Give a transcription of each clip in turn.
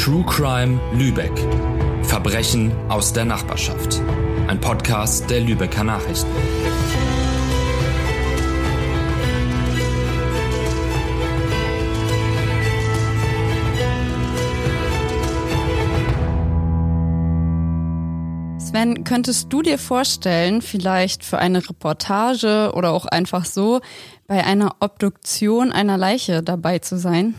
True Crime Lübeck. Verbrechen aus der Nachbarschaft. Ein Podcast der Lübecker Nachrichten. Sven, könntest du dir vorstellen, vielleicht für eine Reportage oder auch einfach so bei einer Obduktion einer Leiche dabei zu sein?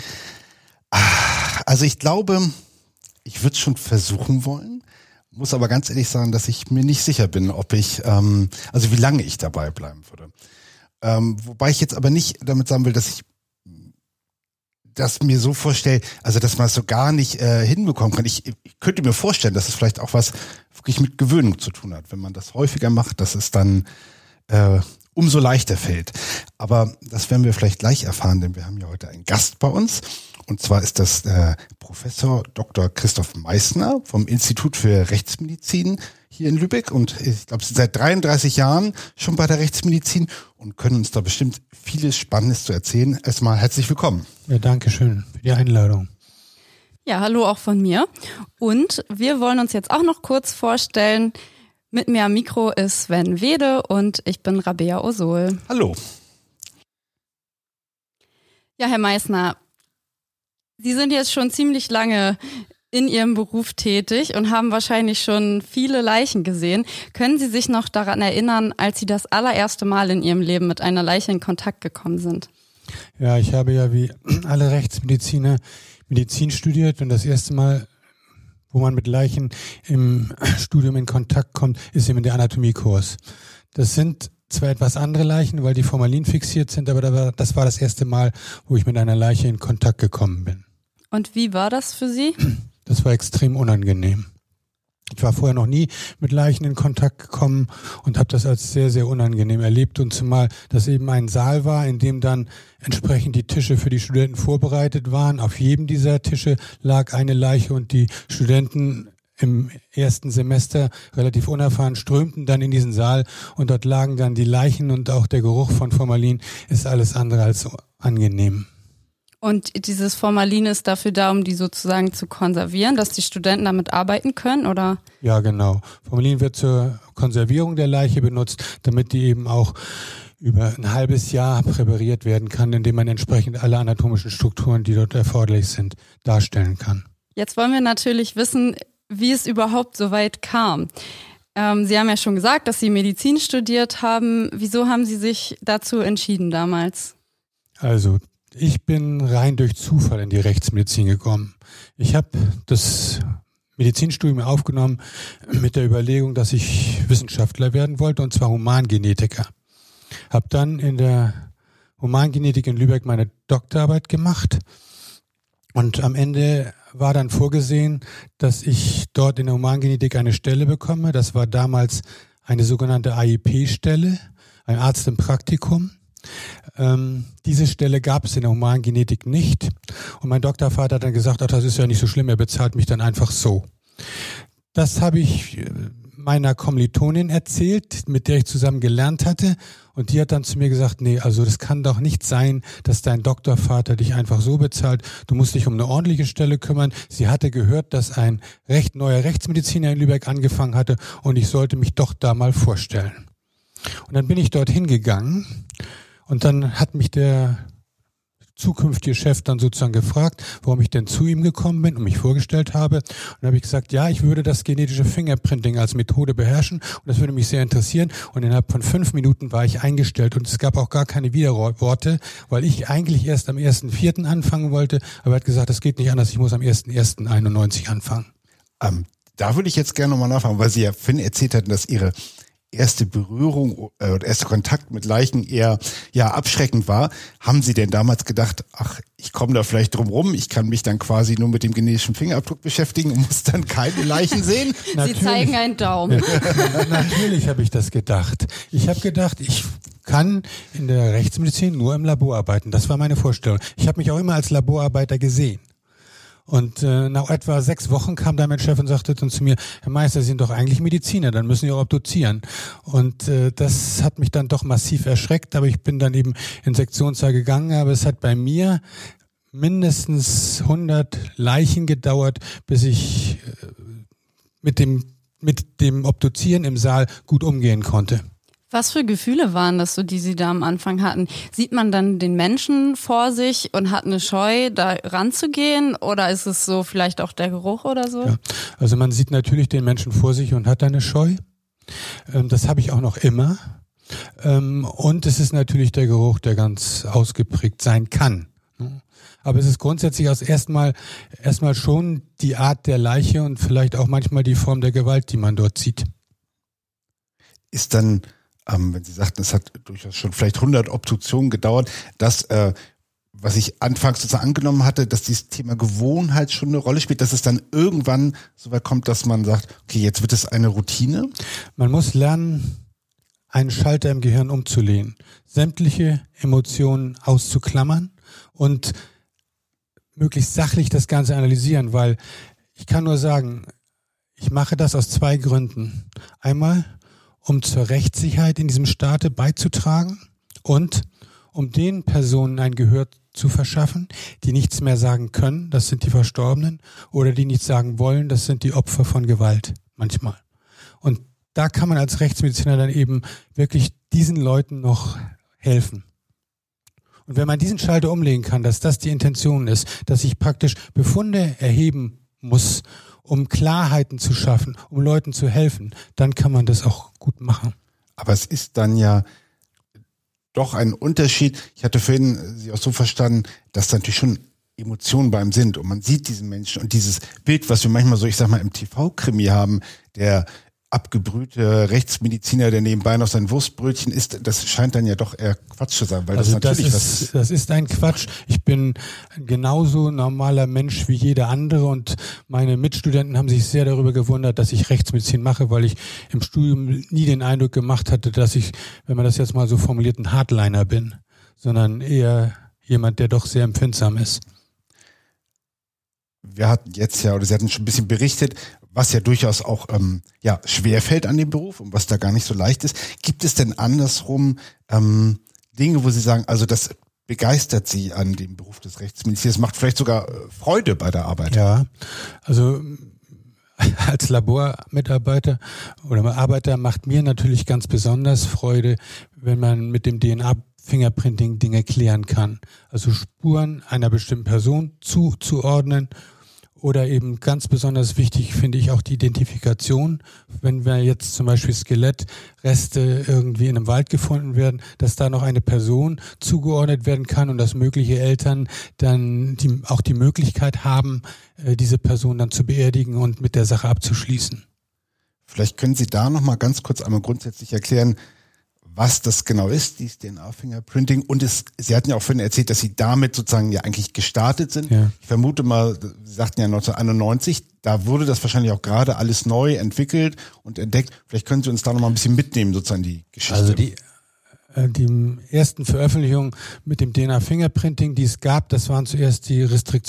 Also ich glaube, ich würde es schon versuchen wollen, muss aber ganz ehrlich sagen, dass ich mir nicht sicher bin, ob ich, also wie lange ich dabei bleiben würde. Wobei ich jetzt aber nicht damit sagen will, dass ich das mir so vorstelle, also dass man es so gar nicht hinbekommen kann. Ich könnte mir vorstellen, dass es vielleicht auch was wirklich mit Gewöhnung zu tun hat. Wenn man das häufiger macht, dass es dann umso leichter fällt. Aber das werden wir vielleicht gleich erfahren, denn wir haben ja heute einen Gast bei uns. Und zwar ist das Professor Dr. Christoph Meissner vom Institut für Rechtsmedizin hier in Lübeck. Und ich glaube, Sie sind seit 33 Jahren schon bei der Rechtsmedizin und können uns da bestimmt vieles Spannendes zu erzählen. Erstmal herzlich willkommen. Ja, danke schön für die Einladung. Ja, hallo auch von mir. Und wir wollen uns jetzt auch noch kurz vorstellen. Mit mir am Mikro ist Sven Wede und ich bin Rabea Osol. Hallo. Ja, Herr Meissner, Sie sind jetzt schon ziemlich lange in Ihrem Beruf tätig und haben wahrscheinlich schon viele Leichen gesehen. Können Sie sich noch daran erinnern, als Sie das allererste Mal in Ihrem Leben mit einer Leiche in Kontakt gekommen sind? Ja, ich habe ja wie alle Rechtsmediziner Medizin studiert und das erste Mal, wo man mit Leichen im Studium in Kontakt kommt, ist eben der Anatomiekurs. Das sind zwar etwas andere Leichen, weil die Formalin fixiert sind, aber das war das erste Mal, wo ich mit einer Leiche in Kontakt gekommen bin. Und wie war das für Sie? Das war extrem unangenehm. Ich war vorher noch nie mit Leichen in Kontakt gekommen und habe das als sehr, sehr unangenehm erlebt. Und zumal das eben ein Saal war, in dem dann entsprechend die Tische für die Studenten vorbereitet waren. Auf jedem dieser Tische lag eine Leiche und die Studenten im ersten Semester relativ unerfahren strömten dann in diesen Saal und dort lagen dann die Leichen und auch der Geruch von Formalin ist alles andere als angenehm. Und dieses Formalin ist dafür da, um die sozusagen zu konservieren, dass die Studenten damit arbeiten können, oder? Ja, genau. Formalin wird zur Konservierung der Leiche benutzt, damit die eben auch über ein halbes Jahr präpariert werden kann, indem man entsprechend alle anatomischen Strukturen, die dort erforderlich sind, darstellen kann. Jetzt wollen wir natürlich wissen, wie es überhaupt so weit kam. Sie haben ja schon gesagt, dass Sie Medizin studiert haben. Wieso haben Sie sich dazu entschieden damals? Also, ich bin rein durch Zufall in die Rechtsmedizin gekommen. Ich habe das Medizinstudium aufgenommen mit der Überlegung, dass ich Wissenschaftler werden wollte, und zwar Humangenetiker. Habe dann in der Humangenetik in Lübeck meine Doktorarbeit gemacht und am Ende war dann vorgesehen, dass ich dort in der Humangenetik eine Stelle bekomme. Das war damals eine sogenannte AIP-Stelle, ein Arzt im Praktikum. Diese Stelle gab es in der Humangenetik nicht und mein Doktorvater hat dann gesagt, ach, das ist ja nicht so schlimm, er bezahlt mich dann einfach so. Das habe ich meiner Kommilitonin erzählt, mit der ich zusammen gelernt hatte, und die hat dann zu mir gesagt, nee, also das kann doch nicht sein, dass dein Doktorvater dich einfach so bezahlt, du musst dich um eine ordentliche Stelle kümmern. Sie hatte gehört, dass ein recht neuer Rechtsmediziner in Lübeck angefangen hatte und ich sollte mich doch da mal vorstellen. Und dann bin ich dorthin gegangen. Und dann hat mich der zukünftige Chef dann sozusagen gefragt, warum ich denn zu ihm gekommen bin und mich vorgestellt habe. Und dann habe ich gesagt, ja, ich würde das genetische Fingerprinting als Methode beherrschen und das würde mich sehr interessieren. Und innerhalb von 5 Minuten war ich eingestellt und es gab auch gar keine Widerworte, weil ich eigentlich erst am 1.4. anfangen wollte. Aber er hat gesagt, das geht nicht anders, ich muss am 1.1.91 anfangen. Da würde ich jetzt gerne nochmal nachfragen, weil Sie ja Finn erzählt hatten, dass Ihre erste Berührung oder erster Kontakt mit Leichen eher abschreckend war. Haben Sie denn damals gedacht, ach, ich komme da vielleicht drum rum, ich kann mich dann quasi nur mit dem genetischen Fingerabdruck beschäftigen und muss dann keine Leichen sehen? Sie zeigen einen Daumen. Natürlich habe ich das gedacht. Ich habe gedacht, ich kann in der Rechtsmedizin nur im Labor arbeiten. Das war meine Vorstellung. Ich habe mich auch immer als Laborarbeiter gesehen. Und nach etwa 6 Wochen kam dann mein Chef und sagte dann zu mir, Herr Meister, Sie sind doch eigentlich Mediziner, dann müssen Sie auch obduzieren. Und das hat mich dann doch massiv erschreckt, aber ich bin dann eben in Sektionssaal gegangen, aber es hat bei mir mindestens 100 Leichen gedauert, bis ich mit dem Obduzieren im Saal gut umgehen konnte. Was für Gefühle waren das so, die Sie da am Anfang hatten? Sieht man dann den Menschen vor sich und hat eine Scheu, da ranzugehen? Oder ist es so vielleicht auch der Geruch oder so? Ja, also man sieht natürlich den Menschen vor sich und hat eine Scheu. Das habe ich auch noch immer. Und es ist natürlich der Geruch, der ganz ausgeprägt sein kann. Aber es ist grundsätzlich erstmal schon die Art der Leiche und vielleicht auch manchmal die Form der Gewalt, die man dort sieht. Ist dann, wenn Sie sagten, es hat durchaus schon vielleicht 100 Obduktionen gedauert, das, was ich anfangs sozusagen angenommen hatte, dass dieses Thema Gewohnheit schon eine Rolle spielt, dass es dann irgendwann so weit kommt, dass man sagt, okay, jetzt wird es eine Routine? Man muss lernen, einen Schalter im Gehirn umzulegen, sämtliche Emotionen auszuklammern und möglichst sachlich das Ganze analysieren, weil ich kann nur sagen, ich mache das aus 2 Gründen. Einmal, um zur Rechtssicherheit in diesem Staate beizutragen und um den Personen ein Gehör zu verschaffen, die nichts mehr sagen können, das sind die Verstorbenen, oder die nichts sagen wollen, das sind die Opfer von Gewalt manchmal. Und da kann man als Rechtsmediziner dann eben wirklich diesen Leuten noch helfen. Und wenn man diesen Schalter umlegen kann, dass das die Intention ist, dass ich praktisch Befunde erheben muss, um Klarheiten zu schaffen, um Leuten zu helfen, dann kann man das auch gut machen. Aber es ist dann ja doch ein Unterschied. Ich hatte vorhin Sie auch so verstanden, dass da natürlich schon Emotionen bei ihm sind und man sieht diesen Menschen und dieses Bild, was wir manchmal so, ich sag mal, im TV-Krimi haben, der abgebrühte Rechtsmediziner, der nebenbei noch sein Wurstbrötchen isst, das scheint dann ja doch eher Quatsch zu sein, weil also das natürlich das ist ein Quatsch. Ich bin genauso normaler Mensch wie jeder andere und meine Mitstudenten haben sich sehr darüber gewundert, dass ich Rechtsmedizin mache, weil ich im Studium nie den Eindruck gemacht hatte, dass ich, wenn man das jetzt mal so formuliert, ein Hardliner bin, sondern eher jemand, der doch sehr empfindsam ist. Wir hatten jetzt ja, oder Sie hatten schon ein bisschen berichtet, was ja durchaus auch schwerfällt an dem Beruf und was da gar nicht so leicht ist. Gibt es denn andersrum Dinge, wo Sie sagen, also das begeistert Sie an dem Beruf des Rechtsmediziners, macht vielleicht sogar Freude bei der Arbeit? Ja, also als Labormitarbeiter oder Arbeiter macht mir natürlich ganz besonders Freude, wenn man mit dem DNA-Fingerprinting Dinge klären kann. Also Spuren einer bestimmten Person zuzuordnen. Oder eben ganz besonders wichtig finde ich auch die Identifikation. Wenn wir jetzt zum Beispiel Skelettreste irgendwie in einem Wald gefunden werden, dass da noch eine Person zugeordnet werden kann und dass mögliche Eltern dann auch die Möglichkeit haben, diese Person dann zu beerdigen und mit der Sache abzuschließen. Vielleicht können Sie da noch mal ganz kurz einmal grundsätzlich erklären, was das genau ist, dieses DNA-Fingerprinting. Und Sie hatten ja auch vorhin erzählt, dass Sie damit sozusagen ja eigentlich gestartet sind. Ja. Ich vermute mal, Sie sagten ja 1991, da wurde das wahrscheinlich auch gerade alles neu entwickelt und entdeckt. Vielleicht können Sie uns da noch mal ein bisschen mitnehmen, sozusagen die Geschichte. Also die ersten Veröffentlichungen mit dem DNA-Fingerprinting, die es gab, das waren zuerst die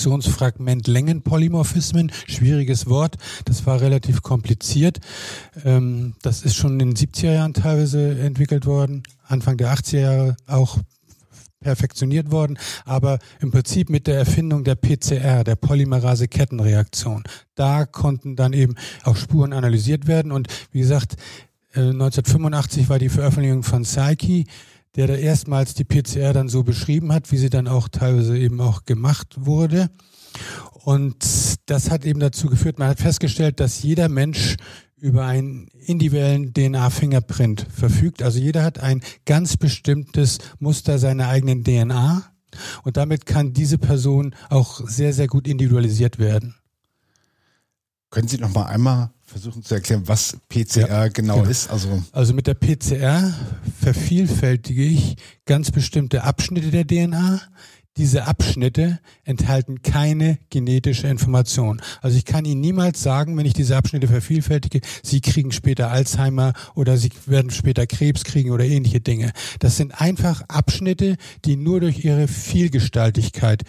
Restriktionsfragment-Längen-Polymorphismen, schwieriges Wort, das war relativ kompliziert. Das ist schon in den 70er Jahren teilweise entwickelt worden, Anfang der 80er Jahre auch perfektioniert worden, aber im Prinzip mit der Erfindung der PCR, der Polymerase-Kettenreaktion, da konnten dann eben auch Spuren analysiert werden und wie gesagt, 1985 war die Veröffentlichung von Psyche, der da erstmals die PCR dann so beschrieben hat, wie sie dann auch teilweise eben auch gemacht wurde. Und das hat eben dazu geführt, man hat festgestellt, dass jeder Mensch über einen individuellen DNA-Fingerprint verfügt. Also jeder hat ein ganz bestimmtes Muster seiner eigenen DNA und damit kann diese Person auch sehr, sehr gut individualisiert werden. Können Sie noch mal einmal versuchen zu erklären, was PCR genau ist? Also mit der PCR vervielfältige ich ganz bestimmte Abschnitte der DNA. Diese Abschnitte enthalten keine genetische Information. Also ich kann Ihnen niemals sagen, wenn ich diese Abschnitte vervielfältige, Sie kriegen später Alzheimer oder Sie werden später Krebs kriegen oder ähnliche Dinge. Das sind einfach Abschnitte, die nur durch ihre Vielgestaltigkeit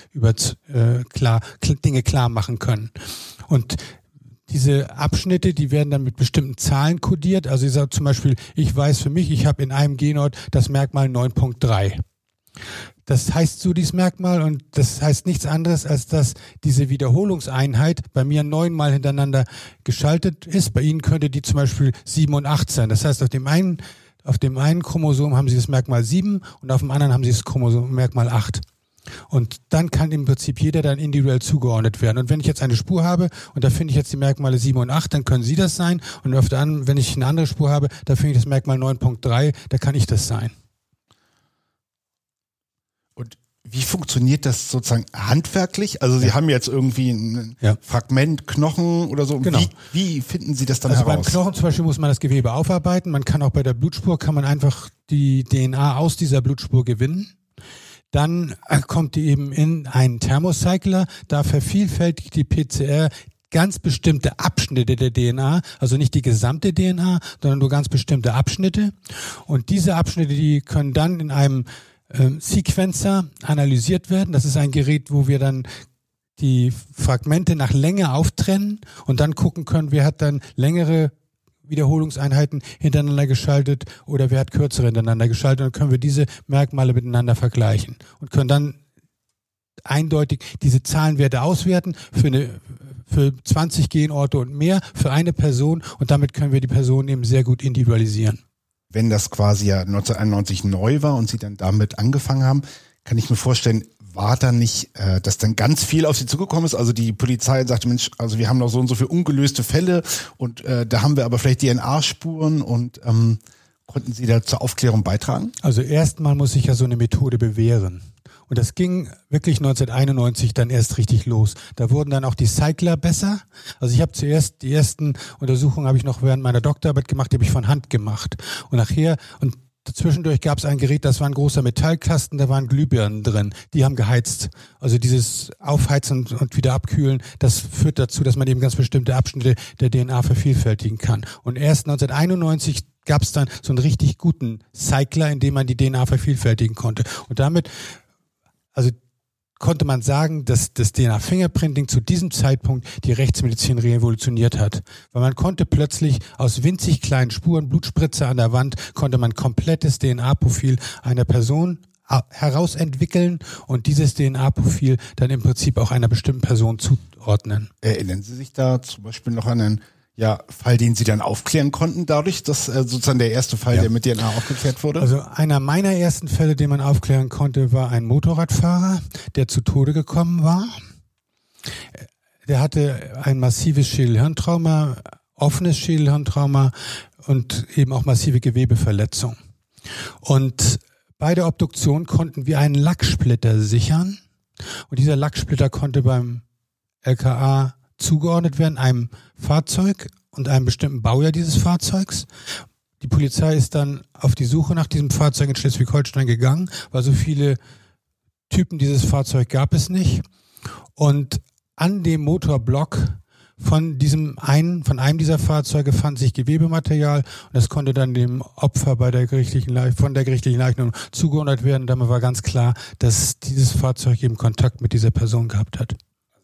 Dinge klar machen können. Und diese Abschnitte, die werden dann mit bestimmten Zahlen kodiert. Also ich sage zum Beispiel, ich weiß für mich, ich habe in einem Genort das Merkmal 9.3. Das heißt so dieses Merkmal und das heißt nichts anderes, als dass diese Wiederholungseinheit bei mir 9-mal hintereinander geschaltet ist. Bei Ihnen könnte die zum Beispiel 7 und 8 sein. Das heißt, auf dem einen Chromosom haben Sie das Merkmal 7 und auf dem anderen haben Sie das Chromosom Merkmal 8. Und dann kann im Prinzip jeder dann individuell zugeordnet werden. Und wenn ich jetzt eine Spur habe und da finde ich jetzt die Merkmale 7 und 8, dann können Sie das sein. Und auf der anderen, wenn ich eine andere Spur habe, da finde ich das Merkmal 9.3, da kann ich das sein. Und wie funktioniert das sozusagen handwerklich? Also Sie haben jetzt irgendwie ein Fragment Knochen oder so. Genau. Wie finden Sie das dann heraus? heraus? Beim Knochen zum Beispiel muss man das Gewebe aufarbeiten. Man kann auch bei der Blutspur, kann man einfach die DNA aus dieser Blutspur gewinnen. Dann kommt die eben in einen Thermocycler. Da vervielfältigt die PCR ganz bestimmte Abschnitte der DNA, also nicht die gesamte DNA, sondern nur ganz bestimmte Abschnitte. Und diese Abschnitte, die können dann in einem Sequencer analysiert werden. Das ist ein Gerät, wo wir dann die Fragmente nach Länge auftrennen und dann gucken können, wer hat dann längere Wiederholungseinheiten hintereinander geschaltet oder wer hat kürzere hintereinander geschaltet. Und dann können wir diese Merkmale miteinander vergleichen und können dann eindeutig diese Zahlenwerte auswerten für 20 Genorte und mehr für eine Person und damit können wir die Person eben sehr gut individualisieren. Wenn das quasi ja 1991 neu war und Sie dann damit angefangen haben, kann ich mir vorstellen, war da nicht, dass dann ganz viel auf Sie zugekommen ist? Also die Polizei sagte, Mensch, also wir haben noch so und so viele ungelöste Fälle und da haben wir aber vielleicht DNA-Spuren und konnten Sie da zur Aufklärung beitragen? Also erstmal muss sich ja so eine Methode bewähren. Und das ging wirklich 1991 dann erst richtig los. Da wurden dann auch die Cycler besser. Also ich habe zuerst die ersten Untersuchungen habe ich noch während meiner Doktorarbeit gemacht, die habe ich von Hand gemacht. Und nachher und zwischendurch gab es ein Gerät, das war ein großer Metallkasten, da waren Glühbirnen drin, die haben geheizt. Also dieses Aufheizen und wieder abkühlen, das führt dazu, dass man eben ganz bestimmte Abschnitte der DNA vervielfältigen kann. Und erst 1991 gab es dann so einen richtig guten Cycler, in dem man die DNA vervielfältigen konnte. Und damit konnte man sagen, dass das DNA-Fingerprinting zu diesem Zeitpunkt die Rechtsmedizin revolutioniert hat. Weil man konnte plötzlich aus winzig kleinen Spuren, Blutspritze an der Wand, konnte man komplettes DNA-Profil einer Person herausentwickeln und dieses DNA-Profil dann im Prinzip auch einer bestimmten Person zuordnen. Erinnern Sie sich da zum Beispiel noch an einen Fall, den Sie dann aufklären konnten dadurch, dass sozusagen der erste Fall, der mit DNA aufgeklärt wurde? Also einer meiner ersten Fälle, den man aufklären konnte, war ein Motorradfahrer, der zu Tode gekommen war. Der hatte ein massives Schädelhirntrauma, offenes Schädelhirntrauma und eben auch massive Gewebeverletzung. Und bei der Obduktion konnten wir einen Lacksplitter sichern und dieser Lacksplitter konnte beim LKA zugeordnet werden, einem Fahrzeug und einem bestimmten Baujahr dieses Fahrzeugs. Die Polizei ist dann auf die Suche nach diesem Fahrzeug in Schleswig-Holstein gegangen, weil so viele Typen dieses Fahrzeug gab es nicht. Und an dem Motorblock von einem dieser Fahrzeuge fand sich Gewebematerial und das konnte dann dem Opfer von der gerichtlichen Leichnam zugeordnet werden. Damit war ganz klar, dass dieses Fahrzeug eben Kontakt mit dieser Person gehabt hat.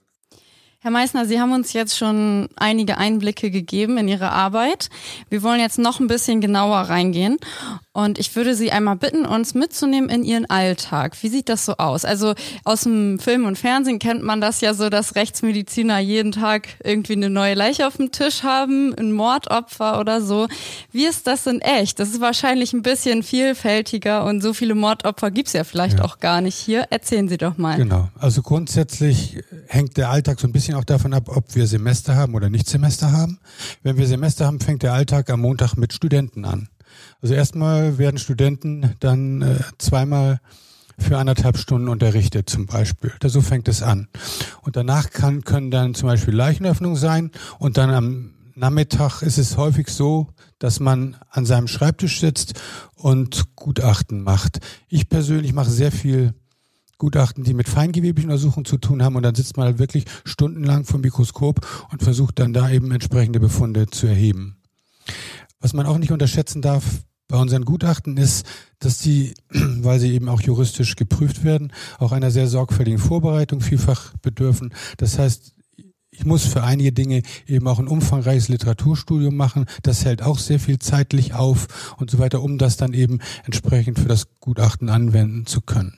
Herr Meissner, Sie haben uns jetzt schon einige Einblicke gegeben in Ihre Arbeit. Wir wollen jetzt noch ein bisschen genauer reingehen und ich würde Sie einmal bitten, uns mitzunehmen in Ihren Alltag. Wie sieht das so aus? Also aus dem Film und Fernsehen kennt man das ja so, dass Rechtsmediziner jeden Tag irgendwie eine neue Leiche auf dem Tisch haben, ein Mordopfer oder so. Wie ist das in echt? Das ist wahrscheinlich ein bisschen vielfältiger und so viele Mordopfer gibt's ja vielleicht auch gar nicht hier. Erzählen Sie doch mal. Genau, also grundsätzlich hängt der Alltag so ein bisschen auch davon ab, ob wir Semester haben oder nicht Semester haben. Wenn wir Semester haben, fängt der Alltag am Montag mit Studenten an. Also erstmal werden Studenten dann zweimal für 1,5 Stunden unterrichtet zum Beispiel. So fängt es an. Und danach können dann zum Beispiel Leichenöffnung sein und dann am Nachmittag ist es häufig so, dass man an seinem Schreibtisch sitzt und Gutachten macht. Ich persönlich mache sehr viel Gutachten, die mit feingeweblichen Untersuchungen zu tun haben und dann sitzt man halt wirklich stundenlang vor dem Mikroskop und versucht dann da eben entsprechende Befunde zu erheben. Was man auch nicht unterschätzen darf bei unseren Gutachten ist, dass die, weil sie eben auch juristisch geprüft werden, auch einer sehr sorgfältigen Vorbereitung vielfach bedürfen. Das heißt, ich muss für einige Dinge eben auch ein umfangreiches Literaturstudium machen. Das hält auch sehr viel zeitlich auf und so weiter, um das dann eben entsprechend für das Gutachten anwenden zu können.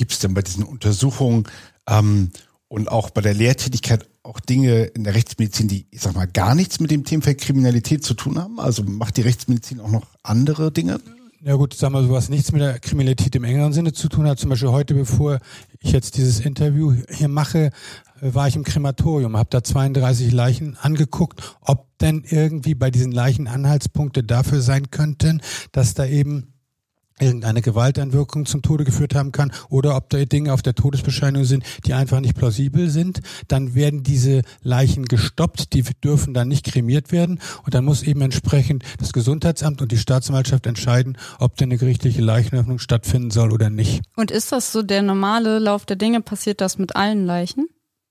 Gibt es denn bei diesen Untersuchungen und auch bei der Lehrtätigkeit auch Dinge in der Rechtsmedizin, die, ich sag mal, gar nichts mit dem Themenfeld Kriminalität zu tun haben? Also macht die Rechtsmedizin auch noch andere Dinge? Ja gut, sagen wir so, was nichts mit der Kriminalität im engeren Sinne zu tun hat. Zum Beispiel heute, bevor ich jetzt dieses Interview hier mache, war ich im Krematorium, habe da 32 Leichen angeguckt, ob denn irgendwie bei diesen Leichen Anhaltspunkte dafür sein könnten, dass da eben irgendeine Gewalteinwirkung zum Tode geführt haben kann oder ob da Dinge auf der Todesbescheinigung sind, die einfach nicht plausibel sind. Dann werden diese Leichen gestoppt, die dürfen dann nicht kremiert werden und dann muss eben entsprechend das Gesundheitsamt und die Staatsanwaltschaft entscheiden, ob denn eine gerichtliche Leichenöffnung stattfinden soll oder nicht. Und ist das so der normale Lauf der Dinge? Passiert das mit allen Leichen?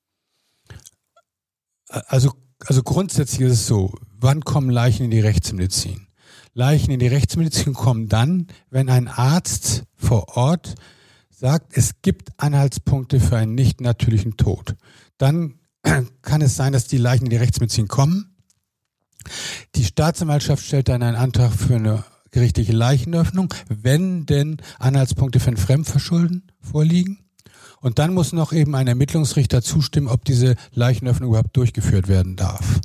Also grundsätzlich ist es so, wann kommen Leichen in die Rechtsmedizin? Leichen in die Rechtsmedizin kommen dann, wenn ein Arzt vor Ort sagt, es gibt Anhaltspunkte für einen nicht natürlichen Tod. Dann kann es sein, dass die Leichen in die Rechtsmedizin kommen. Die Staatsanwaltschaft stellt dann einen Antrag für eine gerichtliche Leichenöffnung, wenn denn Anhaltspunkte für ein Fremdverschulden vorliegen. Und dann muss noch eben ein Ermittlungsrichter zustimmen, ob diese Leichenöffnung überhaupt durchgeführt werden darf.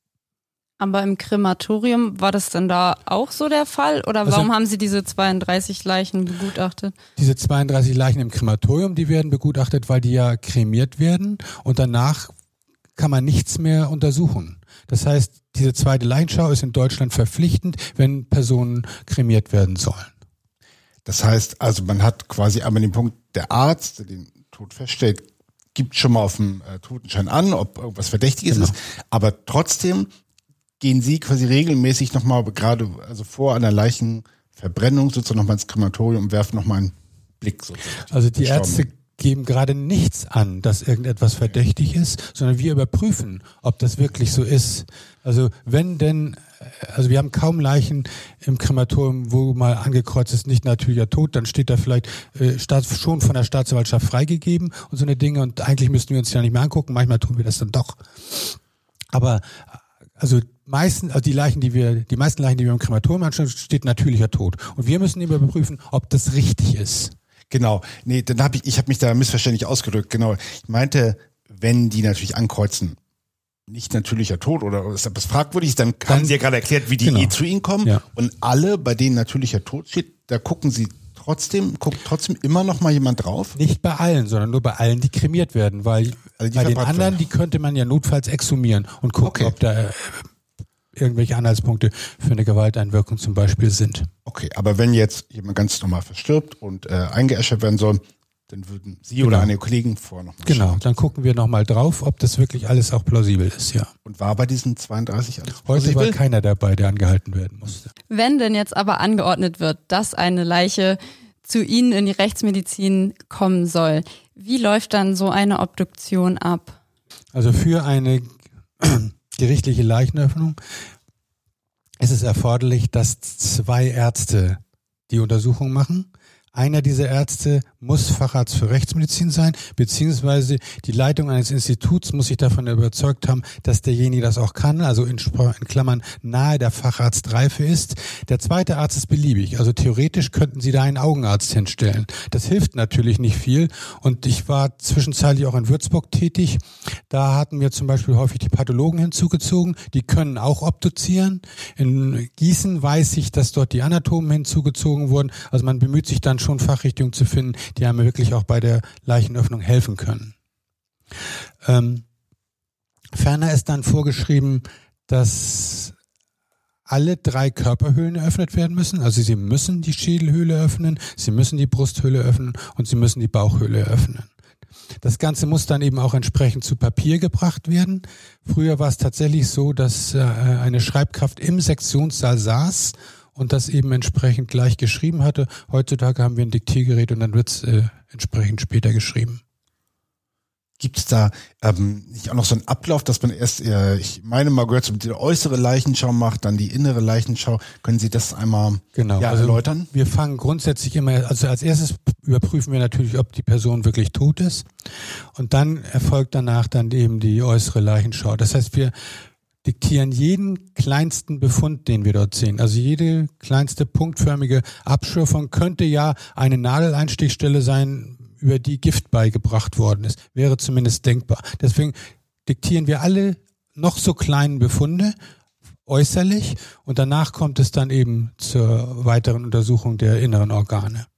Aber im Krematorium, war das denn da auch so der Fall? Oder warum haben Sie diese 32 Leichen begutachtet? Diese 32 Leichen im Krematorium, die werden begutachtet, weil die ja kremiert werden und danach kann man nichts mehr untersuchen. Das heißt, diese zweite Leichenschau ist in Deutschland verpflichtend, wenn Personen kremiert werden sollen. Das heißt, also man hat quasi einmal den Punkt, der Arzt, der den Tod feststellt, gibt schon mal auf dem Totenschein an, ob irgendwas Verdächtiges ist, aber trotzdem gehen Sie quasi regelmäßig nochmal gerade also vor einer Leichenverbrennung sozusagen nochmal ins Krematorium und werfen nochmal einen Blick sozusagen. Also die Ärzte geben gerade nichts an, dass irgendetwas verdächtig ist, sondern wir überprüfen, ob das wirklich so ist. Also wenn denn, also wir haben kaum Leichen im Krematorium, wo mal angekreuzt ist, nicht natürlicher Tod, dann steht da vielleicht schon von der Staatsanwaltschaft freigegeben und so eine Dinge und eigentlich müssten wir uns ja nicht mehr angucken, manchmal tun wir das dann doch. Aber also die meisten Leichen, die wir im Krematorium anschauen, steht natürlicher Tod. Und wir müssen eben überprüfen, ob das richtig ist. Genau. Nee, dann habe ich habe mich da missverständlich ausgedrückt. Genau. Ich meinte, wenn die natürlich ankreuzen, nicht natürlicher Tod oder ist etwas Fragwürdiges, dann haben Sie ja gerade erklärt, wie die zu Ihnen kommen. Ja. Und alle, bei denen natürlicher Tod steht, da guckt trotzdem immer noch mal jemand drauf? Nicht bei allen, sondern nur bei allen, die kremiert werden, weil bei den anderen, die könnte man ja notfalls exhumieren und gucken, ob da irgendwelche Anhaltspunkte für eine Gewalteinwirkung zum Beispiel sind. Okay, aber wenn jetzt jemand ganz normal verstirbt und eingeäschert werden soll, dann würden Sie oder eine Kollegen vorher nochmal schauen. Dann gucken wir nochmal drauf, ob das wirklich alles auch plausibel ist, ja. Und war bei diesen 32 alles plausibel? Heute war keiner dabei, der angehalten werden musste. Wenn denn jetzt aber angeordnet wird, dass eine Leiche zu Ihnen in die Rechtsmedizin kommen soll, wie läuft dann so eine Obduktion ab? Also für eine gerichtliche Leichenöffnung ist es erforderlich, dass 2 Ärzte die Untersuchung machen. Einer dieser Ärzte muss Facharzt für Rechtsmedizin sein, beziehungsweise die Leitung eines Instituts muss sich davon überzeugt haben, dass derjenige das auch kann, also in Klammern nahe der Facharztreife ist. Der zweite Arzt ist beliebig, also theoretisch könnten Sie da einen Augenarzt hinstellen. Das hilft natürlich nicht viel und ich war zwischenzeitlich auch in Würzburg tätig. Da hatten wir zum Beispiel häufig die Pathologen hinzugezogen, die können auch obduzieren. In Gießen weiß ich, dass dort die Anatomen hinzugezogen wurden, also man bemüht sich dann schon Fachrichtungen zu finden, die einem wirklich auch bei der Leichenöffnung helfen können. Ferner ist dann vorgeschrieben, dass alle 3 Körperhöhlen eröffnet werden müssen. Also Sie müssen die Schädelhöhle öffnen, Sie müssen die Brusthöhle öffnen und Sie müssen die Bauchhöhle öffnen. Das Ganze muss dann eben auch entsprechend zu Papier gebracht werden. Früher war es tatsächlich so, dass eine Schreibkraft im Sektionssaal saß und das eben entsprechend gleich geschrieben hatte. Heutzutage haben wir ein Diktiergerät und dann wird es entsprechend später geschrieben. Gibt es da nicht auch noch so einen Ablauf, dass man erst, ich meine mal gehört, die äußere Leichenschau macht, dann die innere Leichenschau. Können Sie das einmal erläutern? Wir fangen grundsätzlich immer, also als erstes überprüfen wir natürlich, ob die Person wirklich tot ist. Und dann erfolgt danach dann eben die äußere Leichenschau. Das heißt, wir diktieren jeden kleinsten Befund, den wir dort sehen. Also jede kleinste punktförmige Abschürfung könnte ja eine Nadeleinstichstelle sein, über die Gift beigebracht worden ist. Wäre zumindest denkbar. Deswegen diktieren wir alle noch so kleinen Befunde äußerlich und danach kommt es dann eben zur weiteren Untersuchung der inneren Organe.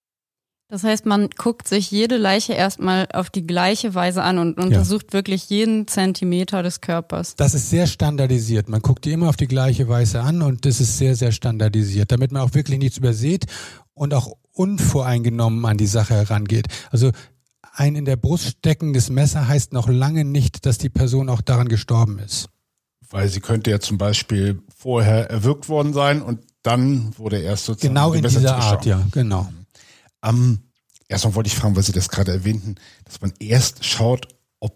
Das heißt, man guckt sich jede Leiche erstmal auf die gleiche Weise an und untersucht wirklich jeden Zentimeter des Körpers. Das ist sehr standardisiert. Man guckt die immer auf die gleiche Weise an und das ist sehr, sehr standardisiert, damit man auch wirklich nichts übersieht und auch unvoreingenommen an die Sache herangeht. Also ein in der Brust steckendes Messer heißt noch lange nicht, dass die Person auch daran gestorben ist. Weil sie könnte ja zum Beispiel vorher erwürgt worden sein und dann wurde erst sozusagen genau in dieser Art, ja, genau. Erstmal wollte ich fragen, weil Sie das gerade erwähnten, dass man erst schaut, ob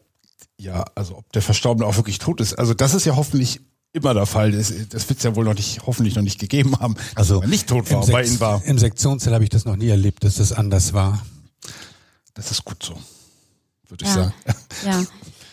der Verstorbene auch wirklich tot ist. Also das ist ja hoffentlich immer der Fall. Das wird es ja wohl hoffentlich noch nicht gegeben haben, dass er nicht tot war, bei Ihnen war. Im Sektionszell habe ich das noch nie erlebt, dass das anders war. Das ist gut so, würde ich sagen. Ja.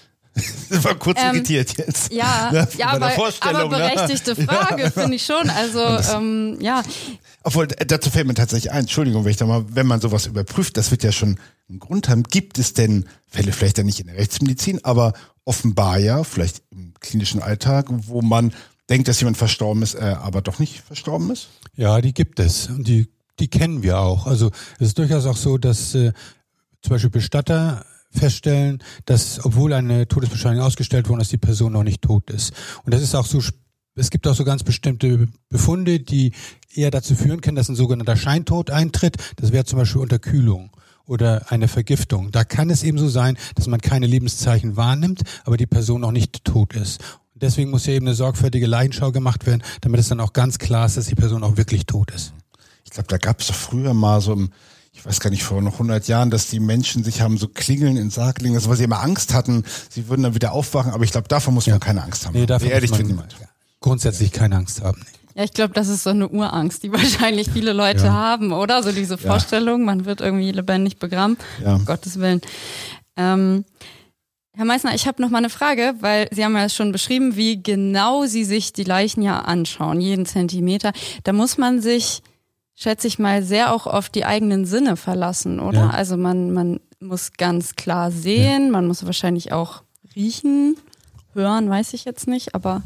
Das war kurz irritiert jetzt. Ja, aber berechtigte Frage, finde ich schon. Also, ja. Obwohl, dazu fällt mir tatsächlich ein, Entschuldigung, wenn man sowas überprüft, das wird ja schon einen Grund haben. Gibt es denn Fälle, vielleicht ja nicht in der Rechtsmedizin, aber offenbar ja, vielleicht im klinischen Alltag, wo man denkt, dass jemand verstorben ist, aber doch nicht verstorben ist? Ja, die gibt es und die kennen wir auch. Also es ist durchaus auch so, dass zum Beispiel Bestatter feststellen, dass obwohl eine Todesbescheinigung ausgestellt worden ist, die Person noch nicht tot ist. Und das ist auch so, es gibt auch so ganz bestimmte Befunde, die eher dazu führen können, dass ein sogenannter Scheintod eintritt. Das wäre zum Beispiel Unterkühlung oder eine Vergiftung. Da kann es eben so sein, dass man keine Lebenszeichen wahrnimmt, aber die Person noch nicht tot ist. Und deswegen muss ja eben eine sorgfältige Leichenschau gemacht werden, damit es dann auch ganz klar ist, dass die Person auch wirklich tot ist. Ich glaube, da gab es doch früher mal so ich weiß gar nicht, vor noch 100 Jahren, dass die Menschen sich haben so Klingeln in den Sarg legen, weil sie immer Angst hatten, sie würden dann wieder aufwachen, aber ich glaube, davon muss man keine Angst haben. Nee, davon muss man grundsätzlich keine Angst haben. Ja, ich glaube, das ist so eine Urangst, die wahrscheinlich viele Leute haben, oder? So diese Vorstellung, man wird irgendwie lebendig begraben, um Gottes Willen. Herr Meissner, ich habe noch mal eine Frage, weil Sie haben ja schon beschrieben, wie genau Sie sich die Leichen ja anschauen, jeden Zentimeter. Da muss man sich, schätze ich mal, sehr auch auf die eigenen Sinne verlassen, oder? Ja. Also man muss ganz klar sehen, man muss wahrscheinlich auch riechen, hören, weiß ich jetzt nicht, aber...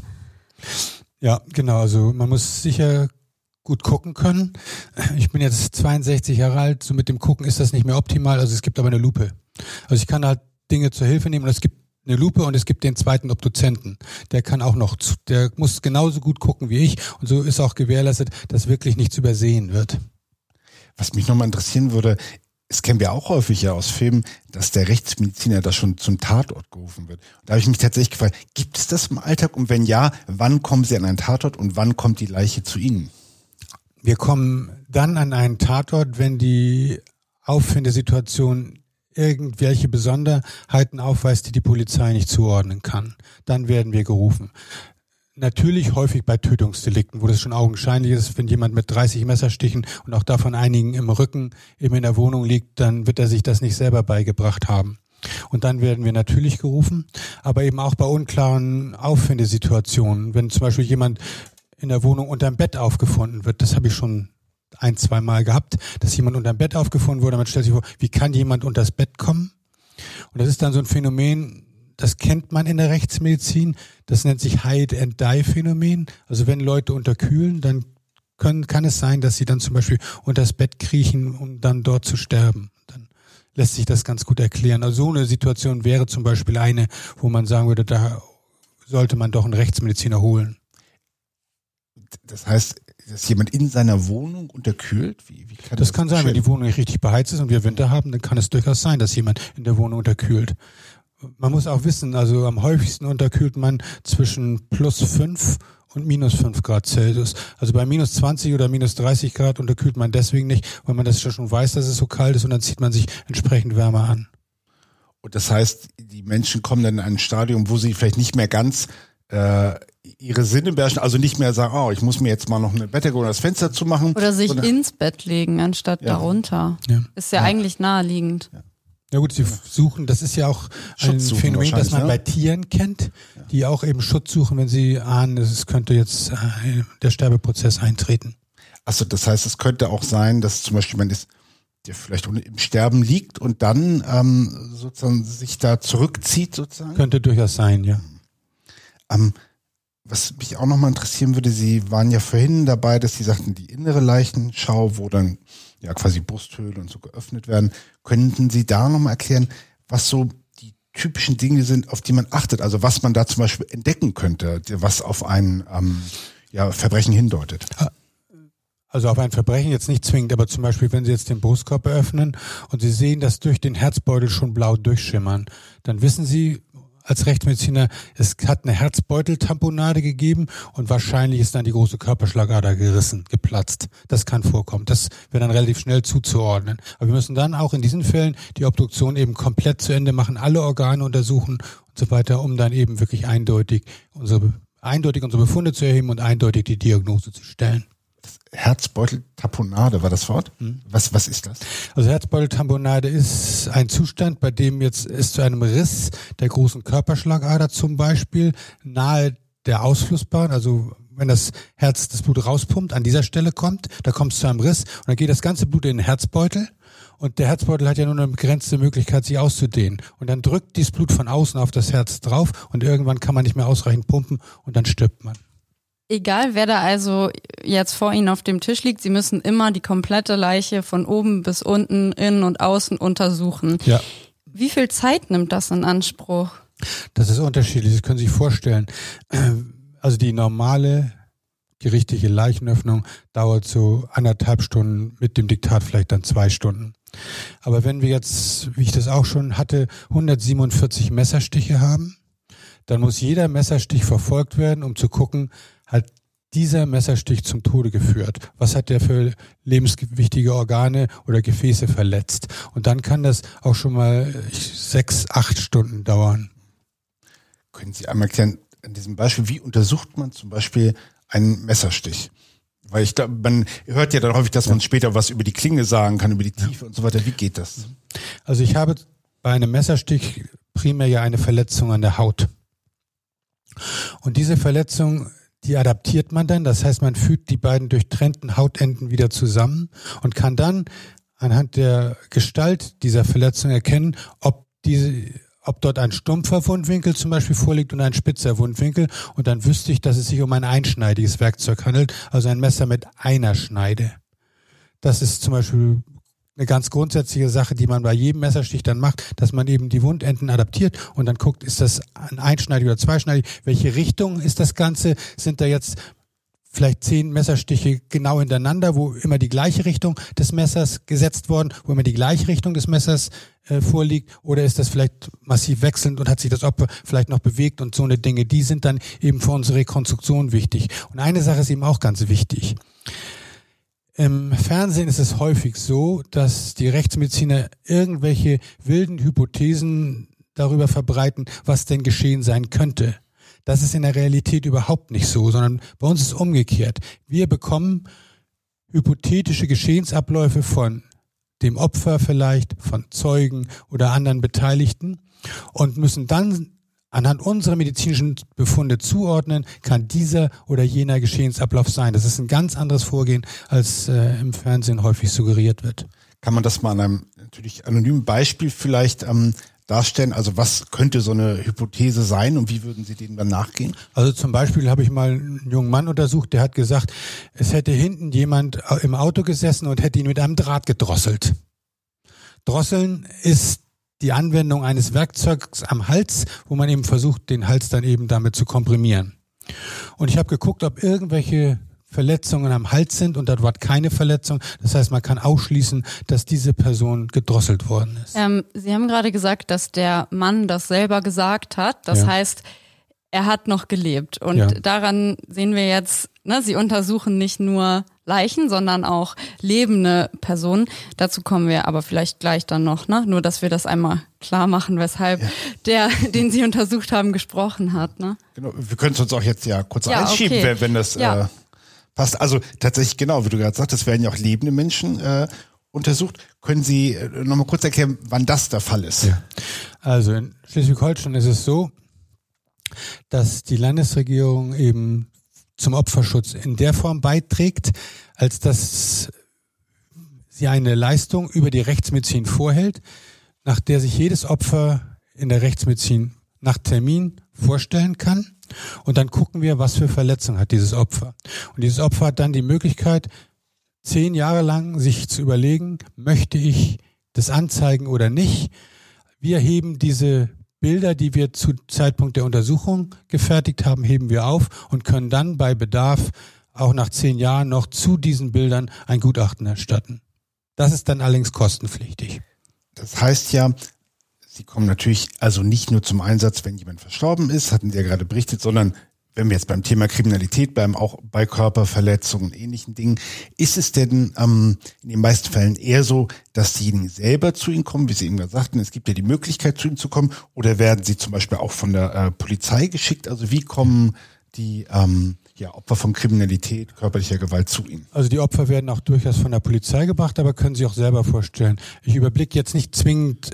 Ja, genau, also man muss sicher gut gucken können. Ich bin jetzt 62 Jahre alt, so mit dem Gucken ist das nicht mehr optimal, also es gibt aber eine Lupe. Also ich kann halt Dinge zur Hilfe nehmen und es gibt eine Lupe und es gibt den zweiten Obduzenten. Der muss genauso gut gucken wie ich und so ist auch gewährleistet, dass wirklich nichts übersehen wird. Was mich nochmal interessieren würde, es kennen wir auch häufig ja aus Filmen, dass der Rechtsmediziner da schon zum Tatort gerufen wird. Da habe ich mich tatsächlich gefragt, gibt es das im Alltag und wenn ja, wann kommen Sie an einen Tatort und wann kommt die Leiche zu Ihnen? Wir kommen dann an einen Tatort, wenn die Auffindesituation irgendwelche Besonderheiten aufweist, die die Polizei nicht zuordnen kann. Dann werden wir gerufen. Natürlich häufig bei Tötungsdelikten, wo das schon augenscheinlich ist, wenn jemand mit 30 Messerstichen und auch davon einigen im Rücken eben in der Wohnung liegt, dann wird er sich das nicht selber beigebracht haben. Und dann werden wir natürlich gerufen, aber eben auch bei unklaren Auffindesituationen, wenn zum Beispiel jemand in der Wohnung unterm Bett aufgefunden wird, das habe ich schon 1-2 Mal gehabt, dass jemand unterm Bett aufgefunden wurde. Man stellt sich vor, wie kann jemand unters Bett kommen? Und das ist dann so ein Phänomen, das kennt man in der Rechtsmedizin. Das nennt sich Hide-and-Die-Phänomen. Also wenn Leute unterkühlen, dann kann es sein, dass sie dann zum Beispiel unters Bett kriechen, um dann dort zu sterben. Dann lässt sich das ganz gut erklären. Also so eine Situation wäre zum Beispiel eine, wo man sagen würde, da sollte man doch einen Rechtsmediziner holen. Das heißt, dass jemand in seiner Wohnung unterkühlt? Wie kann das kann sein, wenn die Wohnung nicht richtig beheizt ist und wir Winter haben, dann kann es durchaus sein, dass jemand in der Wohnung unterkühlt. Man muss auch wissen, also am häufigsten unterkühlt man zwischen +5 und -5 Grad Celsius. Also bei -20 oder -30 Grad unterkühlt man deswegen nicht, weil man das schon weiß, dass es so kalt ist und dann zieht man sich entsprechend wärmer an. Und das heißt, die Menschen kommen dann in ein Stadium, wo sie vielleicht nicht mehr ganz ihre Sinne beherrschen, also nicht mehr sagen, oh, ich muss mir jetzt mal noch eine Bettdecke oder das Fenster zumachen. Oder sich ins Bett legen, anstatt darunter. Ja. Ist ja eigentlich naheliegend. Ja gut, sie suchen, das ist ja auch ein Phänomen, das man bei Tieren kennt, die auch eben Schutz suchen, wenn sie ahnen, es könnte jetzt der Sterbeprozess eintreten. Achso, das heißt, es könnte auch sein, dass zum Beispiel man ist der vielleicht im Sterben liegt und dann sozusagen sich da zurückzieht sozusagen? Könnte durchaus sein, ja. Was mich auch nochmal interessieren würde, Sie waren ja vorhin dabei, dass Sie sagten, die innere Leichenschau, wo dann ja quasi Brusthöhle und so geöffnet werden. Könnten Sie da nochmal erklären, was so die typischen Dinge sind, auf die man achtet? Also was man da zum Beispiel entdecken könnte, was auf ein Verbrechen hindeutet? Also auf ein Verbrechen jetzt nicht zwingend, aber zum Beispiel, wenn Sie jetzt den Brustkorb öffnen und Sie sehen, dass durch den Herzbeutel schon blau durchschimmern, dann wissen Sie als Rechtsmediziner, es hat eine Herzbeuteltamponade gegeben und wahrscheinlich ist dann die große Körperschlagader gerissen, geplatzt. Das kann vorkommen. Das wäre dann relativ schnell zuzuordnen. Aber wir müssen dann auch in diesen Fällen die Obduktion eben komplett zu Ende machen, alle Organe untersuchen und so weiter, um dann eben wirklich eindeutig unsere Befunde zu erheben und eindeutig die Diagnose zu stellen. Herzbeuteltamponade war das Wort? Was ist das? Also Herzbeuteltamponade ist ein Zustand, bei dem jetzt es zu einem Riss der großen Körperschlagader zum Beispiel nahe der Ausflussbahn, also wenn das Herz das Blut rauspumpt, an dieser Stelle kommt, da kommt es zu einem Riss und dann geht das ganze Blut in den Herzbeutel und der Herzbeutel hat ja nur eine begrenzte Möglichkeit, sich auszudehnen und dann drückt dieses Blut von außen auf das Herz drauf und irgendwann kann man nicht mehr ausreichend pumpen und dann stirbt man. Egal, wer da also jetzt vor Ihnen auf dem Tisch liegt, Sie müssen immer die komplette Leiche von oben bis unten, innen und außen untersuchen. Ja. Wie viel Zeit nimmt das in Anspruch? Das ist unterschiedlich, das können Sie sich vorstellen. Also die normale gerichtliche Leichenöffnung dauert so 1,5 Stunden, mit dem Diktat vielleicht dann 2 Stunden. Aber wenn wir jetzt, wie ich das auch schon hatte, 147 Messerstiche haben, dann muss jeder Messerstich verfolgt werden, um zu gucken, hat dieser Messerstich zum Tode geführt? Was hat der für lebenswichtige Organe oder Gefäße verletzt? Und dann kann das auch schon mal 6-8 Stunden dauern. Können Sie einmal erklären, an diesem Beispiel, wie untersucht man zum Beispiel einen Messerstich? Weil ich glaube, man hört ja dann häufig, dass man später was über die Klinge sagen kann, über die Tiefe und so weiter. Wie geht das? Also ich habe bei einem Messerstich primär ja eine Verletzung an der Haut. Und diese Verletzung, die adaptiert man dann, das heißt, man fügt die beiden durchtrennten Hautenden wieder zusammen und kann dann anhand der Gestalt dieser Verletzung erkennen, ob dort ein stumpfer Wundwinkel zum Beispiel vorliegt und ein spitzer Wundwinkel. Und dann wüsste ich, dass es sich um ein einschneidiges Werkzeug handelt, also ein Messer mit einer Schneide. Das ist zum Beispiel eine ganz grundsätzliche Sache, die man bei jedem Messerstich dann macht, dass man eben die Wundenden adaptiert und dann guckt, ist das ein einschneidig oder zweischneidig? Welche Richtung ist das Ganze? Sind da jetzt vielleicht 10 Messerstiche genau hintereinander, wo immer die gleiche Richtung des Messers gesetzt worden, wo immer die gleiche Richtung des Messers vorliegt? Oder ist das vielleicht massiv wechselnd und hat sich das Opfer vielleicht noch bewegt und so eine Dinge? Die sind dann eben für unsere Rekonstruktion wichtig. Und eine Sache ist eben auch ganz wichtig. Im Fernsehen ist es häufig so, dass die Rechtsmediziner irgendwelche wilden Hypothesen darüber verbreiten, was denn geschehen sein könnte. Das ist in der Realität überhaupt nicht so, sondern bei uns ist es umgekehrt. Wir bekommen hypothetische Geschehensabläufe von dem Opfer vielleicht, von Zeugen oder anderen Beteiligten und müssen dann anhand unserer medizinischen Befunde zuordnen, kann dieser oder jener Geschehensablauf sein. Das ist ein ganz anderes Vorgehen, als im Fernsehen häufig suggeriert wird. Kann man das mal an einem natürlich anonymen Beispiel vielleicht darstellen? Also was könnte so eine Hypothese sein und wie würden Sie denen dann nachgehen? Also zum Beispiel habe ich mal einen jungen Mann untersucht, der hat gesagt, es hätte hinten jemand im Auto gesessen und hätte ihn mit einem Draht gedrosselt. Drosseln ist die Anwendung eines Werkzeugs am Hals, wo man eben versucht, den Hals dann eben damit zu komprimieren. Und ich habe geguckt, ob irgendwelche Verletzungen am Hals sind und dort war keine Verletzung. Das heißt, man kann ausschließen, dass diese Person gedrosselt worden ist. Sie haben gerade gesagt, dass der Mann das selber gesagt hat. Das heißt, er hat noch gelebt. Und daran sehen wir jetzt, Sie untersuchen nicht nur Leichen, sondern auch lebende Personen. Dazu kommen wir aber vielleicht gleich dann noch, Nur, dass wir das einmal klar machen, weshalb der, den Sie untersucht haben, gesprochen hat, Genau, wir können es uns auch jetzt kurz einschieben, wenn das passt. Also tatsächlich, genau, wie du gerade sagtest, werden ja auch lebende Menschen untersucht. Können Sie nochmal kurz erklären, wann das der Fall ist? Ja. Also in Schleswig-Holstein ist es so, dass die Landesregierung eben zum Opferschutz in der Form beiträgt, als dass sie eine Leistung über die Rechtsmedizin vorhält, nach der sich jedes Opfer in der Rechtsmedizin nach Termin vorstellen kann. Und dann gucken wir, was für Verletzungen hat dieses Opfer. Und dieses Opfer hat dann die Möglichkeit, 10 Jahre lang sich zu überlegen, möchte ich das anzeigen oder nicht. Wir heben diese Bilder, die wir zu Zeitpunkt der Untersuchung gefertigt haben, heben wir auf und können dann bei Bedarf auch nach 10 Jahren noch zu diesen Bildern ein Gutachten erstatten. Das ist dann allerdings kostenpflichtig. Das heißt ja, Sie kommen natürlich also nicht nur zum Einsatz, wenn jemand verstorben ist, hatten Sie ja gerade berichtet, sondern wenn wir jetzt beim Thema Kriminalität bleiben, auch bei Körperverletzungen und ähnlichen Dingen. Ist es denn in den meisten Fällen eher so, dass diejenigen selber zu Ihnen kommen, wie Sie eben gerade sagten, es gibt ja die Möglichkeit, zu Ihnen zu kommen, oder werden Sie zum Beispiel auch von der Polizei geschickt? Also wie kommen die Opfer von Kriminalität, körperlicher Gewalt zu Ihnen? Also die Opfer werden auch durchaus von der Polizei gebracht, aber können sich auch selber vorstellen. Ich überblicke jetzt nicht zwingend,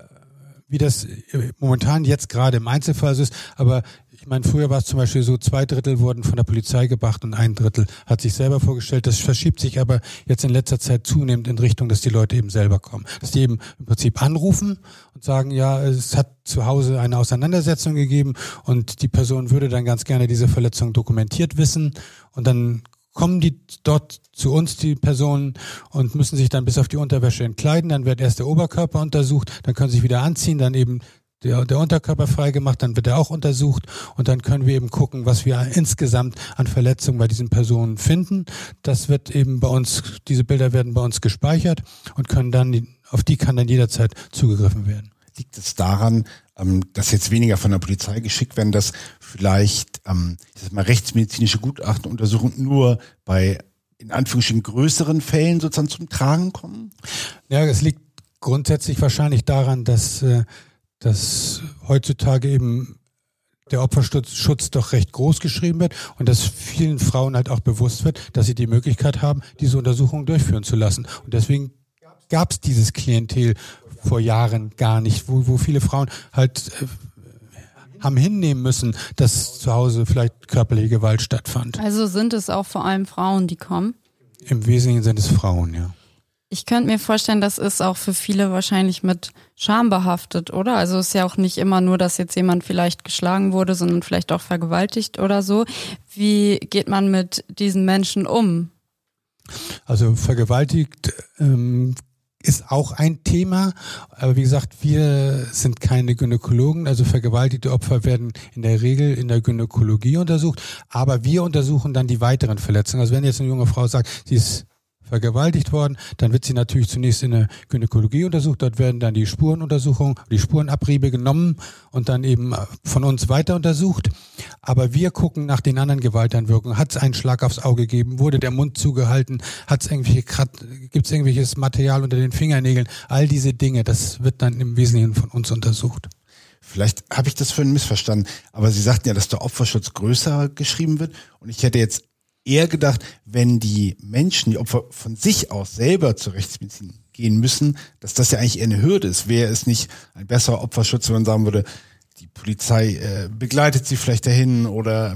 wie das momentan jetzt gerade im Einzelfall ist, aber ich meine, früher war es zum Beispiel so, 2/3 wurden von der Polizei gebracht und 1/3 hat sich selber vorgestellt. Das verschiebt sich aber jetzt in letzter Zeit zunehmend in Richtung, dass die Leute eben selber kommen. Dass die eben im Prinzip anrufen und sagen, ja, es hat zu Hause eine Auseinandersetzung gegeben und die Person würde dann ganz gerne diese Verletzung dokumentiert wissen und dann kommen die dort zu uns, die Personen, und müssen sich dann bis auf die Unterwäsche entkleiden. Dann wird erst der Oberkörper untersucht, dann können sie sich wieder anziehen, dann eben der Unterkörper freigemacht, dann wird er auch untersucht und dann können wir eben gucken, was wir insgesamt an Verletzungen bei diesen Personen finden. Das wird eben bei uns, diese Bilder werden bei uns gespeichert und können dann, auf die kann dann jederzeit zugegriffen werden. Liegt es daran, dass jetzt weniger von der Polizei geschickt werden, dass vielleicht rechtsmedizinische Gutachtenuntersuchungen nur bei, in Anführungsstrichen, größeren Fällen sozusagen zum Tragen kommen? Ja, es liegt grundsätzlich wahrscheinlich daran, dass heutzutage eben der Opferschutz doch recht groß geschrieben wird und dass vielen Frauen halt auch bewusst wird, dass sie die Möglichkeit haben, diese Untersuchung durchführen zu lassen. Und deswegen gab es dieses Klientel vor Jahren gar nicht, wo viele Frauen halt haben hinnehmen müssen, dass zu Hause vielleicht körperliche Gewalt stattfand. Also sind es auch vor allem Frauen, die kommen? Im Wesentlichen sind es Frauen, ja. Ich könnte mir vorstellen, das ist auch für viele wahrscheinlich mit Scham behaftet, oder? Also es ist ja auch nicht immer nur, dass jetzt jemand vielleicht geschlagen wurde, sondern vielleicht auch vergewaltigt oder so. Wie geht man mit diesen Menschen um? Also vergewaltigt ist auch ein Thema, aber wie gesagt, wir sind keine Gynäkologen, also vergewaltigte Opfer werden in der Regel in der Gynäkologie untersucht, aber wir untersuchen dann die weiteren Verletzungen. Also wenn jetzt eine junge Frau sagt, sie ist vergewaltigt worden, dann wird sie natürlich zunächst in der Gynäkologie untersucht, dort werden dann die Spurenuntersuchungen, die Spurenabriebe genommen und dann eben von uns weiter untersucht. Aber wir gucken nach den anderen Gewalteinwirkungen. Hat es einen Schlag aufs Auge gegeben? Wurde der Mund zugehalten? Gibt es irgendwelches Material unter den Fingernägeln? All diese Dinge, das wird dann im Wesentlichen von uns untersucht. Vielleicht habe ich das vorhin missverstanden, aber Sie sagten ja, dass der Opferschutz größer geschrieben wird und ich hätte jetzt eher gedacht, wenn die Menschen, die Opfer von sich aus selber zur Rechtsmedizin gehen müssen, dass das ja eigentlich eher eine Hürde ist. Wäre es nicht ein besserer Opferschutz, wenn man sagen würde, die Polizei begleitet sie vielleicht dahin oder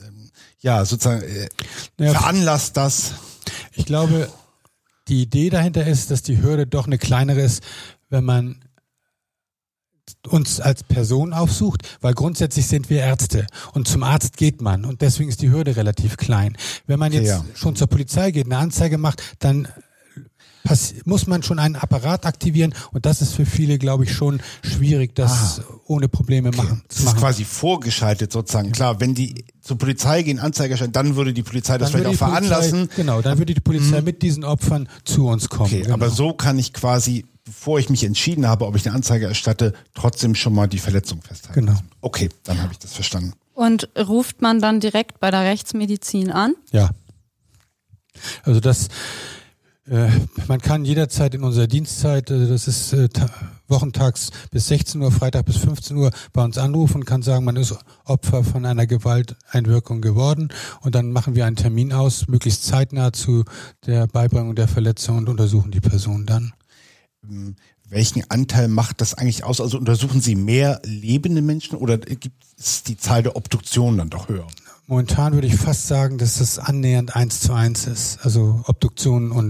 veranlasst das? Ich glaube, die Idee dahinter ist, dass die Hürde doch eine kleinere ist, wenn man uns als Person aufsucht, weil grundsätzlich sind wir Ärzte und zum Arzt geht man und deswegen ist die Hürde relativ klein. Wenn man jetzt schon zur Polizei geht, eine Anzeige macht, dann muss man schon einen Apparat aktivieren und das ist für viele, glaube ich, schon schwierig, das ohne Probleme machen. Das ist quasi vorgeschaltet sozusagen. Klar, wenn die zur Polizei gehen, Anzeige stellen, dann würde die Polizei das vielleicht auch veranlassen. Genau, dann würde die Polizei mit diesen Opfern zu uns kommen. Okay, genau. Aber so kann ich quasi, bevor ich mich entschieden habe, ob ich eine Anzeige erstatte, trotzdem schon mal die Verletzung festhalten. Genau. Okay, dann habe ich das verstanden. Und ruft man dann direkt bei der Rechtsmedizin an? Ja. Also man kann jederzeit in unserer Dienstzeit, das ist wochentags bis 16 Uhr, Freitag bis 15 Uhr bei uns anrufen und kann sagen, man ist Opfer von einer Gewalteinwirkung geworden und dann machen wir einen Termin aus, möglichst zeitnah zu der Beibringung der Verletzung und untersuchen die Person dann. Welchen Anteil macht das eigentlich aus? Also untersuchen Sie mehr lebende Menschen oder gibt es die Zahl der Obduktionen dann doch höher? Momentan würde ich fast sagen, dass das annähernd 1:1 ist. Also Obduktionen und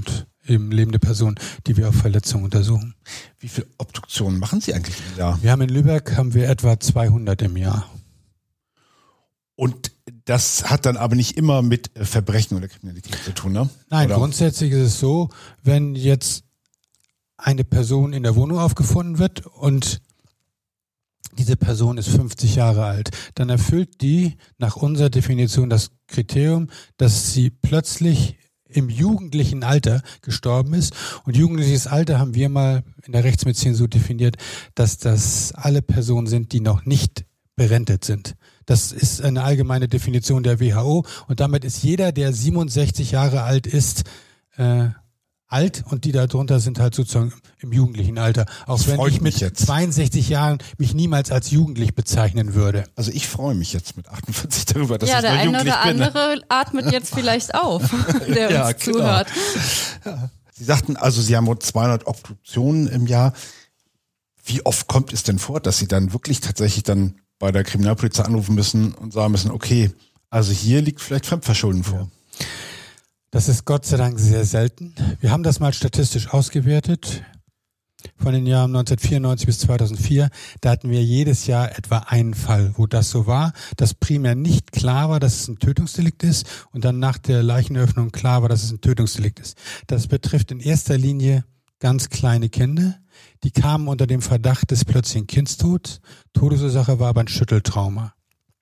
eben lebende Personen, die wir auf Verletzungen untersuchen. Wie viele Obduktionen machen Sie eigentlich im Jahr? Wir haben in Lübeck etwa 200 im Jahr. Und das hat dann aber nicht immer mit Verbrechen oder Kriminalität zu tun, ne? Nein, oder? Grundsätzlich ist es so, wenn jetzt eine Person in der Wohnung aufgefunden wird und diese Person ist 50 Jahre alt, dann erfüllt die nach unserer Definition das Kriterium, dass sie plötzlich im jugendlichen Alter gestorben ist. Und jugendliches Alter haben wir mal in der Rechtsmedizin so definiert, dass das alle Personen sind, die noch nicht berentet sind. Das ist eine allgemeine Definition der WHO und damit ist jeder, der 67 Jahre alt ist, alt und die darunter sind halt sozusagen im jugendlichen Alter. Auch Das wenn freut ich mit mich jetzt. 62 Jahren mich niemals als jugendlich bezeichnen würde. Also ich freue mich jetzt mit 48 darüber, dass Ja, ich der noch eine jugendlich oder bin. andere atmet jetzt vielleicht auf, der Ja, uns genau. zuhört. Sie sagten also, Sie haben rund 200 Obduktionen im Jahr. Wie oft kommt es denn vor, dass Sie dann wirklich tatsächlich dann bei der Kriminalpolizei anrufen müssen und sagen müssen, okay, also hier liegt vielleicht Fremdverschulden vor? Das ist Gott sei Dank sehr selten. Wir haben das mal statistisch ausgewertet von den Jahren 1994 bis 2004. Da hatten wir jedes Jahr etwa einen Fall, wo das so war, dass primär nicht klar war, dass es ein Tötungsdelikt ist und dann nach der Leichenöffnung klar war, dass es ein Tötungsdelikt ist. Das betrifft in erster Linie ganz kleine Kinder. Die kamen unter dem Verdacht des plötzlichen Kindstods. Todesursache war aber ein Schütteltrauma.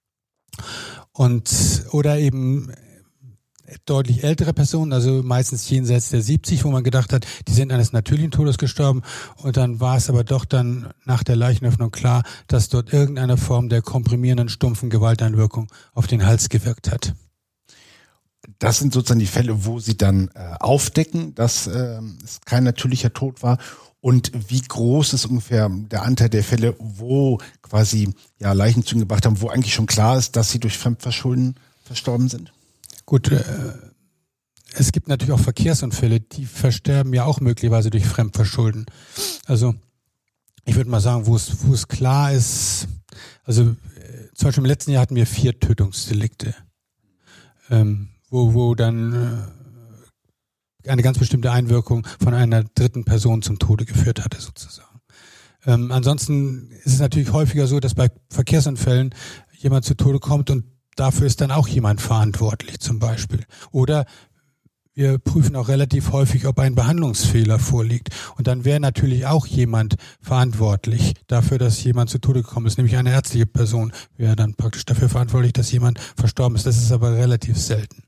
Oder eben deutlich ältere Personen, also meistens jenseits der 70, wo man gedacht hat, die sind eines natürlichen Todes gestorben. Und dann war es aber doch dann nach der Leichenöffnung klar, dass dort irgendeine Form der komprimierenden, stumpfen Gewalteinwirkung auf den Hals gewirkt hat. Das sind sozusagen die Fälle, wo Sie dann aufdecken, dass es kein natürlicher Tod war. Und wie groß ist ungefähr der Anteil der Fälle, wo quasi Leichen zu Ihnen gebracht haben, wo eigentlich schon klar ist, dass sie durch Fremdverschulden verstorben sind? Gut, es gibt natürlich auch Verkehrsunfälle, die versterben ja auch möglicherweise durch Fremdverschulden. Also ich würde mal sagen, wo es klar ist, also zum Beispiel im letzten Jahr hatten wir 4 Tötungsdelikte, wo dann eine ganz bestimmte Einwirkung von einer dritten Person zum Tode geführt hatte sozusagen. Ansonsten ist es natürlich häufiger so, dass bei Verkehrsunfällen jemand zu Tode kommt und dafür ist dann auch jemand verantwortlich zum Beispiel. Oder wir prüfen auch relativ häufig, ob ein Behandlungsfehler vorliegt. Und dann wäre natürlich auch jemand verantwortlich dafür, dass jemand zu Tode gekommen ist. Nämlich eine ärztliche Person wäre dann praktisch dafür verantwortlich, dass jemand verstorben ist. Das ist aber relativ selten.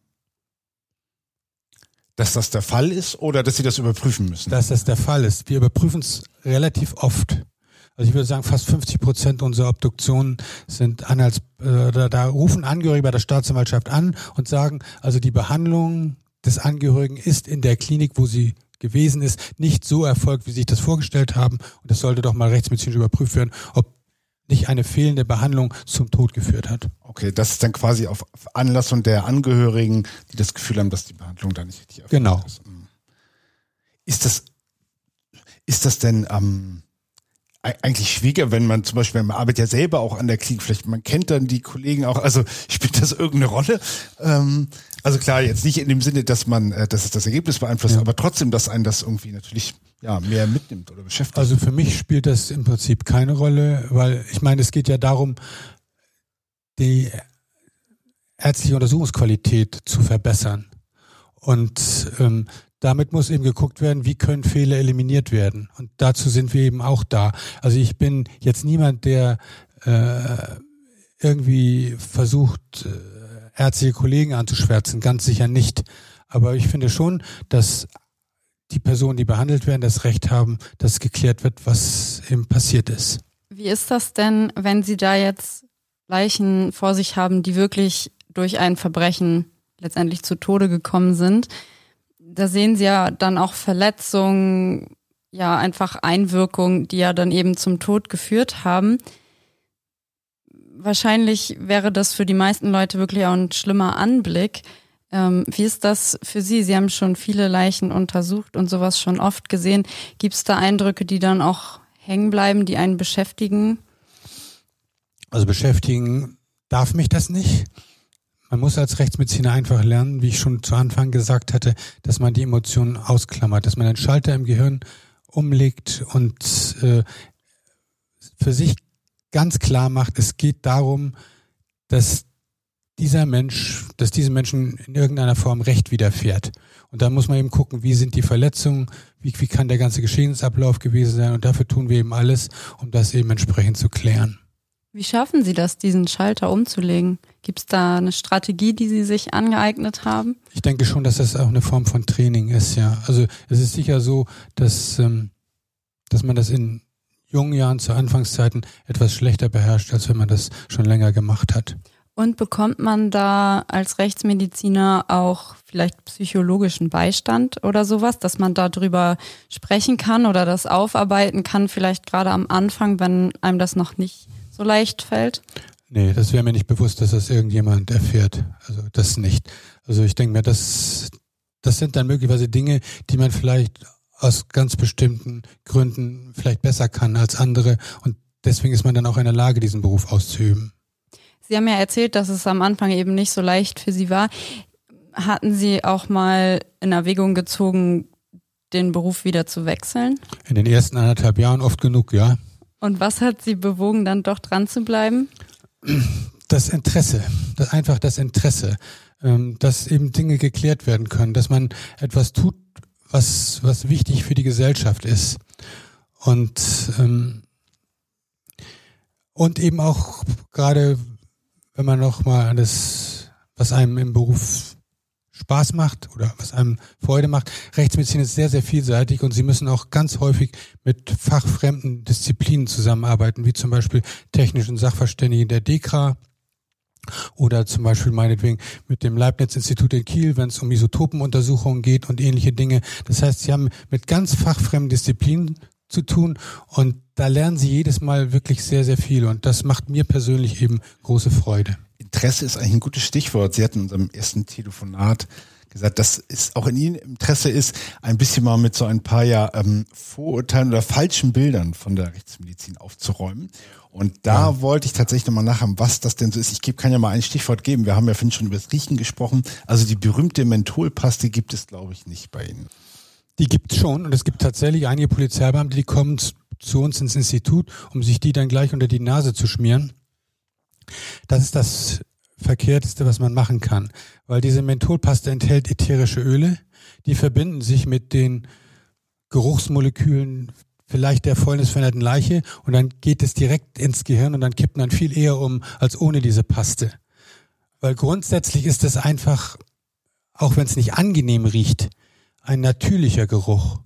Dass das der Fall ist oder dass Sie das überprüfen müssen? Dass das der Fall ist. Wir überprüfen es relativ oft. Also ich würde sagen, fast 50% unserer Obduktionen sind da rufen Angehörige bei der Staatsanwaltschaft an und sagen, also die Behandlung des Angehörigen ist in der Klinik, wo sie gewesen ist, nicht so erfolgt, wie sie sich das vorgestellt haben. Und das sollte doch mal rechtsmedizinisch überprüft werden, ob nicht eine fehlende Behandlung zum Tod geführt hat. Okay, das ist dann quasi auf Anlassung der Angehörigen, die das Gefühl haben, dass die Behandlung da nicht richtig erfolgt Genau. ist. Ist das denn eigentlich schwieriger, wenn man zum Beispiel, man arbeitet ja selber auch an der Klinik, vielleicht man kennt dann die Kollegen auch, also spielt das irgendeine Rolle? Also klar, jetzt nicht in dem Sinne, dass es das Ergebnis beeinflusst, aber trotzdem, dass einen das irgendwie natürlich mehr mitnimmt oder beschäftigt. Also für mich spielt das im Prinzip keine Rolle, weil ich meine, es geht ja darum, die ärztliche Untersuchungsqualität zu verbessern. Und damit muss eben geguckt werden, wie können Fehler eliminiert werden. Und dazu sind wir eben auch da. Also ich bin jetzt niemand, der irgendwie versucht, ärztliche Kollegen anzuschwärzen, ganz sicher nicht. Aber ich finde schon, dass die Personen, die behandelt werden, das Recht haben, dass geklärt wird, was eben passiert ist. Wie ist das denn, wenn Sie da jetzt Leichen vor sich haben, die wirklich durch ein Verbrechen letztendlich zu Tode gekommen sind? Da sehen Sie ja dann auch Verletzungen, einfach Einwirkungen, die ja dann eben zum Tod geführt haben. Wahrscheinlich wäre das für die meisten Leute wirklich auch ein schlimmer Anblick. Wie ist das für Sie? Sie haben schon viele Leichen untersucht und sowas schon oft gesehen. Gibt es da Eindrücke, die dann auch hängen bleiben, die einen beschäftigen? Also beschäftigen darf mich das nicht. man muss als Rechtsmediziner einfach lernen, wie ich schon zu Anfang gesagt hatte, dass man die Emotionen ausklammert, dass man einen Schalter im Gehirn umlegt und für sich ganz klar macht, es geht darum, dass diesem Menschen in irgendeiner Form Recht widerfährt. Und da muss man eben gucken, wie sind die Verletzungen, wie kann der ganze Geschehensablauf gewesen sein, und dafür tun wir eben alles, um das eben entsprechend zu klären. Wie schaffen Sie das, diesen Schalter umzulegen? Gibt es da eine Strategie, die Sie sich angeeignet haben? Ich denke schon, dass das auch eine Form von Training ist, ja. Also es ist sicher so, dass man das in jungen Jahren zu Anfangszeiten etwas schlechter beherrscht, als wenn man das schon länger gemacht hat. Und bekommt man da als Rechtsmediziner auch vielleicht psychologischen Beistand oder sowas, dass man darüber sprechen kann oder das aufarbeiten kann, vielleicht gerade am Anfang, wenn einem das noch nicht so leicht fällt? Nee, das wäre mir nicht bewusst, dass das irgendjemand erfährt. Also das nicht. Also ich denke mir, das sind dann möglicherweise Dinge, die man vielleicht aus ganz bestimmten Gründen vielleicht besser kann als andere, und deswegen ist man dann auch in der Lage, diesen Beruf auszuüben. Sie haben ja erzählt, dass es am Anfang eben nicht so leicht für Sie war. Hatten Sie auch mal in Erwägung gezogen, den Beruf wieder zu wechseln? In den ersten 1,5 Jahren oft genug, ja. Und was hat Sie bewogen, dann doch dran zu bleiben? Das Interesse, das Interesse, dass eben Dinge geklärt werden können, dass man etwas tut, was wichtig für die Gesellschaft ist. Und eben auch gerade, wenn man noch mal an das, was einem im Beruf Spaß macht oder was einem Freude macht. Rechtsmedizin ist sehr, sehr vielseitig, und Sie müssen auch ganz häufig mit fachfremden Disziplinen zusammenarbeiten, wie zum Beispiel technischen Sachverständigen der DEKRA oder zum Beispiel meinetwegen mit dem Leibniz-Institut in Kiel, wenn es um Isotopenuntersuchungen geht und ähnliche Dinge. Das heißt, Sie haben mit ganz fachfremden Disziplinen zu tun, und da lernen Sie jedes Mal wirklich sehr, sehr viel, und das macht mir persönlich eben große Freude. Interesse ist eigentlich ein gutes Stichwort. Sie hatten in unserem ersten Telefonat gesagt, dass es auch in Ihnen Interesse ist, ein bisschen mal mit so ein paar Vorurteilen oder falschen Bildern von der Rechtsmedizin aufzuräumen. Und da wollte ich tatsächlich nochmal nachhaben, was das denn so ist. Kann ja mal ein Stichwort geben. Wir haben ja vorhin schon über das Riechen gesprochen. Also die berühmte Mentholpaste gibt es, glaube ich, nicht bei Ihnen. Die gibt es schon, und es gibt tatsächlich einige Polizeibeamte, die kommen zu uns ins Institut, um sich die dann gleich unter die Nase zu schmieren. Das ist das Verkehrteste, was man machen kann, weil diese Mentholpaste enthält ätherische Öle, die verbinden sich mit den Geruchsmolekülen vielleicht der fäulnisveränderten Leiche, und dann geht es direkt ins Gehirn, und dann kippt man viel eher um als ohne diese Paste. Weil grundsätzlich ist es einfach, auch wenn es nicht angenehm riecht, ein natürlicher Geruch.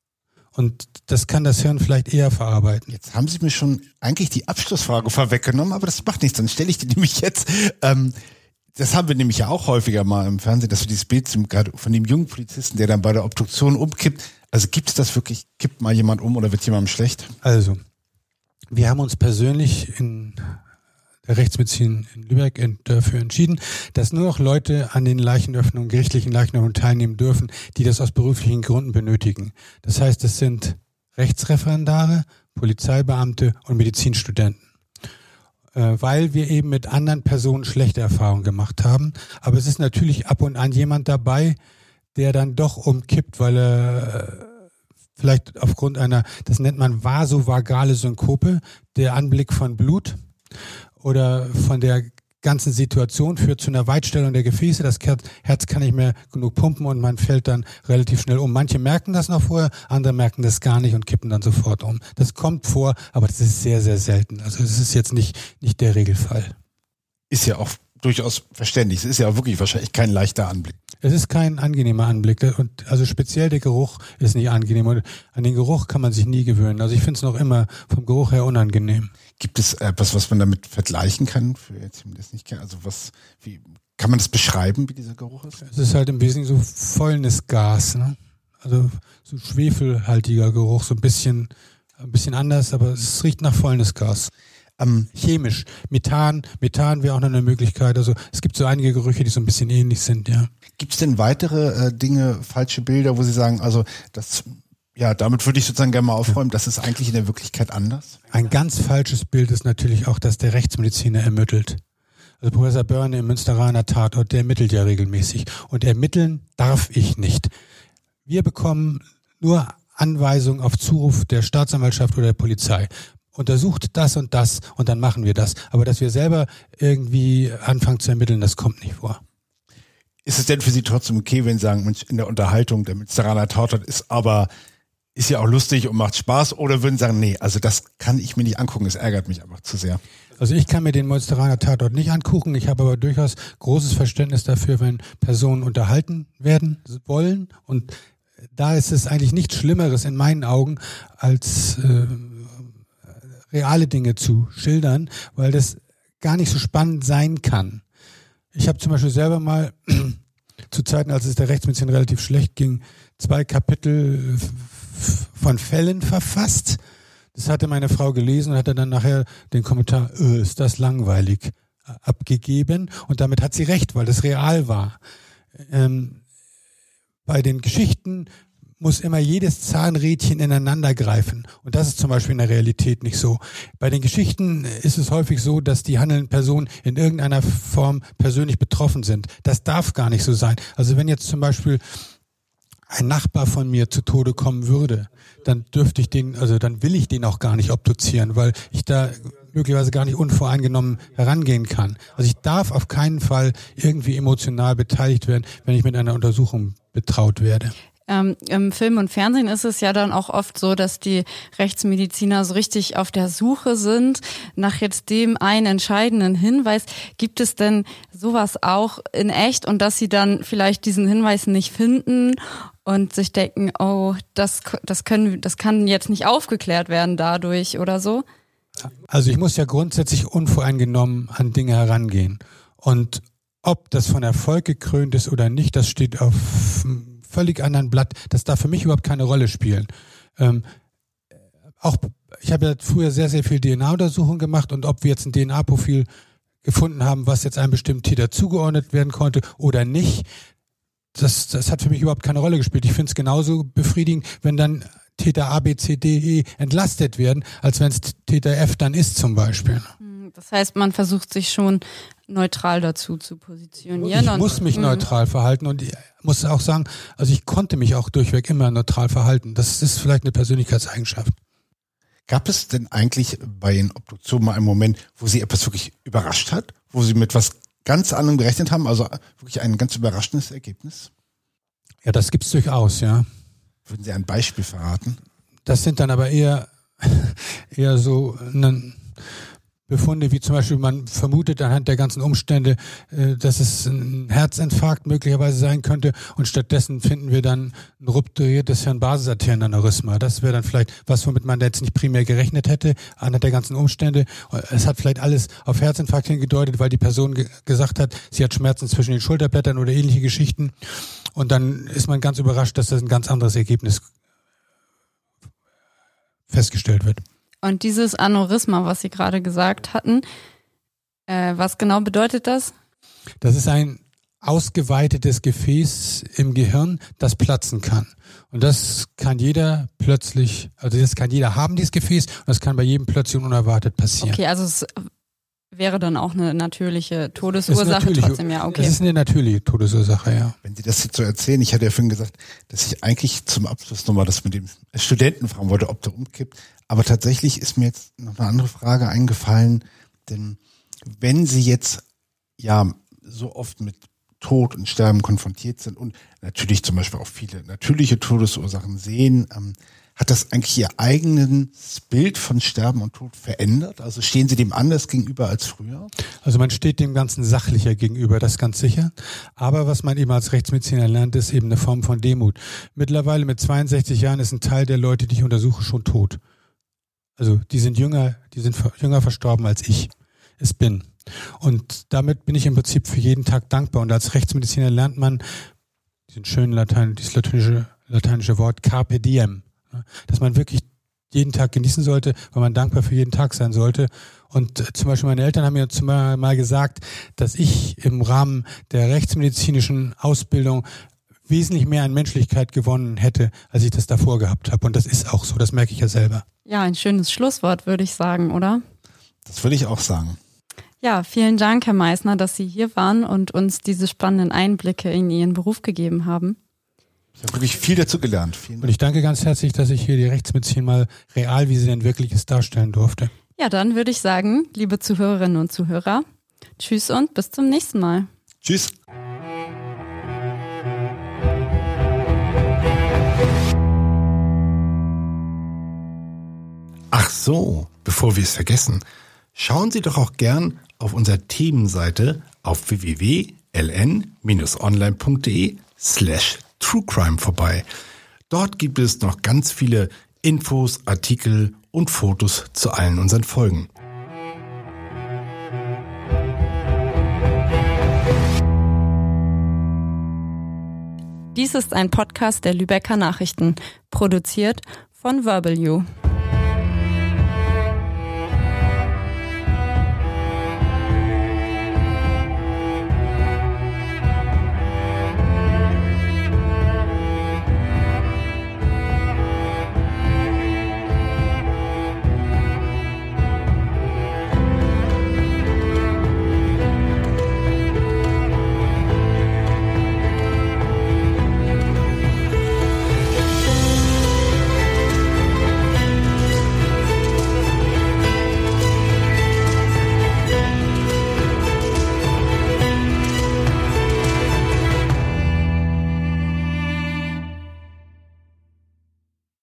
Und das kann das Hirn vielleicht eher verarbeiten. Jetzt haben Sie mir schon eigentlich die Abschlussfrage vorweggenommen, aber das macht nichts. Dann stelle ich die nämlich jetzt. Das haben wir nämlich ja auch häufiger mal im Fernsehen, dass wir dieses Bild gerade von dem jungen Polizisten, der dann bei der Obduktion umkippt. Also gibt es das wirklich? Kippt mal jemand um oder wird jemandem schlecht? Also, wir haben uns persönlich in der Rechtsmedizin in Lübeck dafür entschieden, dass nur noch Leute an den Leichenöffnungen, gerichtlichen Leichenöffnungen teilnehmen dürfen, die das aus beruflichen Gründen benötigen. Das heißt, es sind Rechtsreferendare, Polizeibeamte und Medizinstudenten. Weil wir eben mit anderen Personen schlechte Erfahrungen gemacht haben. Aber es ist natürlich ab und an jemand dabei, der dann doch umkippt, weil er vielleicht aufgrund einer, das nennt man vasovagale Synkope, der Anblick von Blut oder von der ganzen Situation führt zu einer Weitstellung der Gefäße. Das Herz kann nicht mehr genug pumpen, und man fällt dann relativ schnell um. Manche merken das noch vorher, andere merken das gar nicht und kippen dann sofort um. Das kommt vor, aber das ist sehr, sehr selten. Also es ist jetzt nicht der Regelfall. Ist ja auch durchaus verständlich. Es ist ja wirklich wahrscheinlich kein leichter Anblick. Es ist kein angenehmer Anblick, und also speziell der Geruch ist nicht angenehm, und an den Geruch kann man sich nie gewöhnen. Also ich finde es noch immer vom Geruch her unangenehm. Gibt es etwas, was man damit vergleichen kann, für jetzt, die das nicht kennen? Also wie kann man das beschreiben, wie dieser Geruch ist? Es ist halt im Wesentlichen so Fäulnisgas, ne? Also so schwefelhaltiger Geruch, so ein bisschen anders, aber es riecht nach Fäulnisgas. Chemisch. Methan wäre auch noch eine Möglichkeit. Also es gibt so einige Gerüche, die so ein bisschen ähnlich sind, ja. Gibt es denn weitere Dinge, falsche Bilder, wo Sie sagen, also damit würde ich sozusagen gerne mal aufräumen, das ist eigentlich in der Wirklichkeit anders? Ein ganz falsches Bild ist natürlich auch, dass der Rechtsmediziner ermittelt. Also Professor Börne im Münsteraner Tatort, der ermittelt ja regelmäßig. Und ermitteln darf ich nicht. Wir bekommen nur Anweisungen auf Zuruf der Staatsanwaltschaft oder der Polizei. Untersucht das und dann machen wir das. Aber dass wir selber irgendwie anfangen zu ermitteln, das kommt nicht vor. Ist es denn für Sie trotzdem okay, wenn Sie sagen, Mensch, in der Unterhaltung, der Münsteraner Tatort ist ja auch lustig und macht Spaß, oder würden Sie sagen, nee, also das kann ich mir nicht angucken, es ärgert mich einfach zu sehr? Also ich kann mir den Münsteraner Tatort nicht angucken, ich habe aber durchaus großes Verständnis dafür, wenn Personen unterhalten werden wollen, und da ist es eigentlich nichts Schlimmeres in meinen Augen, als reale Dinge zu schildern, weil das gar nicht so spannend sein kann. Ich habe zum Beispiel selber mal zu Zeiten, als es der Rechtsmedizin relativ schlecht ging, 2 Kapitel von Fällen verfasst. Das hatte meine Frau gelesen und hatte dann nachher den Kommentar, ist das langweilig, abgegeben. Und damit hat sie recht, weil das real war. Bei den Geschichten muss immer jedes Zahnrädchen ineinander greifen. Und das ist zum Beispiel in der Realität nicht so. Bei den Geschichten ist es häufig so, dass die handelnden Personen in irgendeiner Form persönlich betroffen sind. Das darf gar nicht so sein. Also wenn jetzt zum Beispiel ein Nachbar von mir zu Tode kommen würde, dann dann will ich den auch gar nicht obduzieren, weil ich da möglicherweise gar nicht unvoreingenommen herangehen kann. Also ich darf auf keinen Fall irgendwie emotional beteiligt werden, wenn ich mit einer Untersuchung betraut werde. Im Film und Fernsehen ist es ja dann auch oft so, dass die Rechtsmediziner so richtig auf der Suche sind nach jetzt dem einen entscheidenden Hinweis. Gibt es denn sowas auch in echt, und dass sie dann vielleicht diesen Hinweis nicht finden und sich denken, oh, das kann jetzt nicht aufgeklärt werden dadurch oder so? Also ich muss ja grundsätzlich unvoreingenommen an Dinge herangehen. Und ob das von Erfolg gekrönt ist oder nicht, das steht auf völlig anderen Blatt. Das darf für mich überhaupt keine Rolle spielen. Ich habe ja früher sehr, sehr viel DNA-Untersuchungen gemacht, und ob wir jetzt ein DNA-Profil gefunden haben, was jetzt einem bestimmten Täter zugeordnet werden konnte oder nicht, das hat für mich überhaupt keine Rolle gespielt. Ich finde es genauso befriedigend, wenn dann Täter A, B, C, D, E entlastet werden, als wenn es Täter F dann ist zum Beispiel. Das heißt, man versucht sich schon neutral dazu zu positionieren. Ich muss mich neutral verhalten, und ich muss auch sagen, also ich konnte mich auch durchweg immer neutral verhalten. Das ist vielleicht eine Persönlichkeitseigenschaft. Gab es denn eigentlich bei den Obduktionen mal einen Moment, wo Sie etwas wirklich überrascht hat? Wo Sie mit was ganz anderem gerechnet haben? Also wirklich ein ganz überraschendes Ergebnis? Ja, das gibt's durchaus, ja. Würden Sie ein Beispiel verraten? Das sind dann aber eher so Befunde, wie zum Beispiel, man vermutet anhand der ganzen Umstände, dass es ein Herzinfarkt möglicherweise sein könnte, und stattdessen finden wir dann ein rupturiertes Hirnbasisarterienaneurysma. Das wäre dann vielleicht was, womit man jetzt nicht primär gerechnet hätte, anhand der ganzen Umstände. Es hat vielleicht alles auf Herzinfarkt hingedeutet, weil die Person gesagt hat, sie hat Schmerzen zwischen den Schulterblättern oder ähnliche Geschichten, und dann ist man ganz überrascht, dass das ein ganz anderes Ergebnis festgestellt wird. Und dieses Aneurysma, was Sie gerade gesagt hatten, was genau bedeutet das? Das ist ein ausgeweitetes Gefäß im Gehirn, das platzen kann. Und das kann jeder plötzlich, also das kann jeder haben, dieses Gefäß, und das kann bei jedem plötzlich und unerwartet passieren. Okay, also es wäre dann auch eine natürliche Todesursache trotzdem, ja, okay. Es ist eine natürliche Todesursache, ja. Wenn Sie das jetzt so erzählen, ich hatte ja vorhin gesagt, dass ich eigentlich zum Abschluss nochmal das mit dem Studenten fragen wollte, ob der umkippt. Aber tatsächlich ist mir jetzt noch eine andere Frage eingefallen, denn wenn Sie jetzt ja so oft mit Tod und Sterben konfrontiert sind und natürlich zum Beispiel auch viele natürliche Todesursachen sehen, hat das eigentlich Ihr eigenes Bild von Sterben und Tod verändert? Also stehen Sie dem anders gegenüber als früher? Also man steht dem Ganzen sachlicher gegenüber, das ist ganz sicher. Aber was man eben als Rechtsmediziner lernt, ist eben eine Form von Demut. Mittlerweile mit 62 Jahren ist ein Teil der Leute, die ich untersuche, schon tot. Also die sind jünger verstorben, als ich es bin. Und damit bin ich im Prinzip für jeden Tag dankbar. Und als Rechtsmediziner lernt man diesen schönen dieses lateinische Wort Carpe Diem, dass man wirklich jeden Tag genießen sollte, weil man dankbar für jeden Tag sein sollte. Und zum Beispiel meine Eltern haben mir mal gesagt, dass ich im Rahmen der rechtsmedizinischen Ausbildung wesentlich mehr an Menschlichkeit gewonnen hätte, als ich das davor gehabt habe. Und das ist auch so, das merke ich ja selber. Ja, ein schönes Schlusswort, würde ich sagen, oder? Das würde ich auch sagen. Ja, vielen Dank, Herr Meissner, dass Sie hier waren und uns diese spannenden Einblicke in Ihren Beruf gegeben haben. Ich habe wirklich viel dazu gelernt. Und ich danke ganz herzlich, dass ich hier die Rechtsmedizin mal real, wie sie denn wirklich ist, darstellen durfte. Ja, dann würde ich sagen, liebe Zuhörerinnen und Zuhörer, tschüss und bis zum nächsten Mal. Tschüss. Ach so, bevor wir es vergessen, schauen Sie doch auch gern auf unserer Themenseite auf www.ln-online.de/truecrime vorbei. Dort gibt es noch ganz viele Infos, Artikel und Fotos zu allen unseren Folgen. Dies ist ein Podcast der Lübecker Nachrichten, produziert von VerbalU.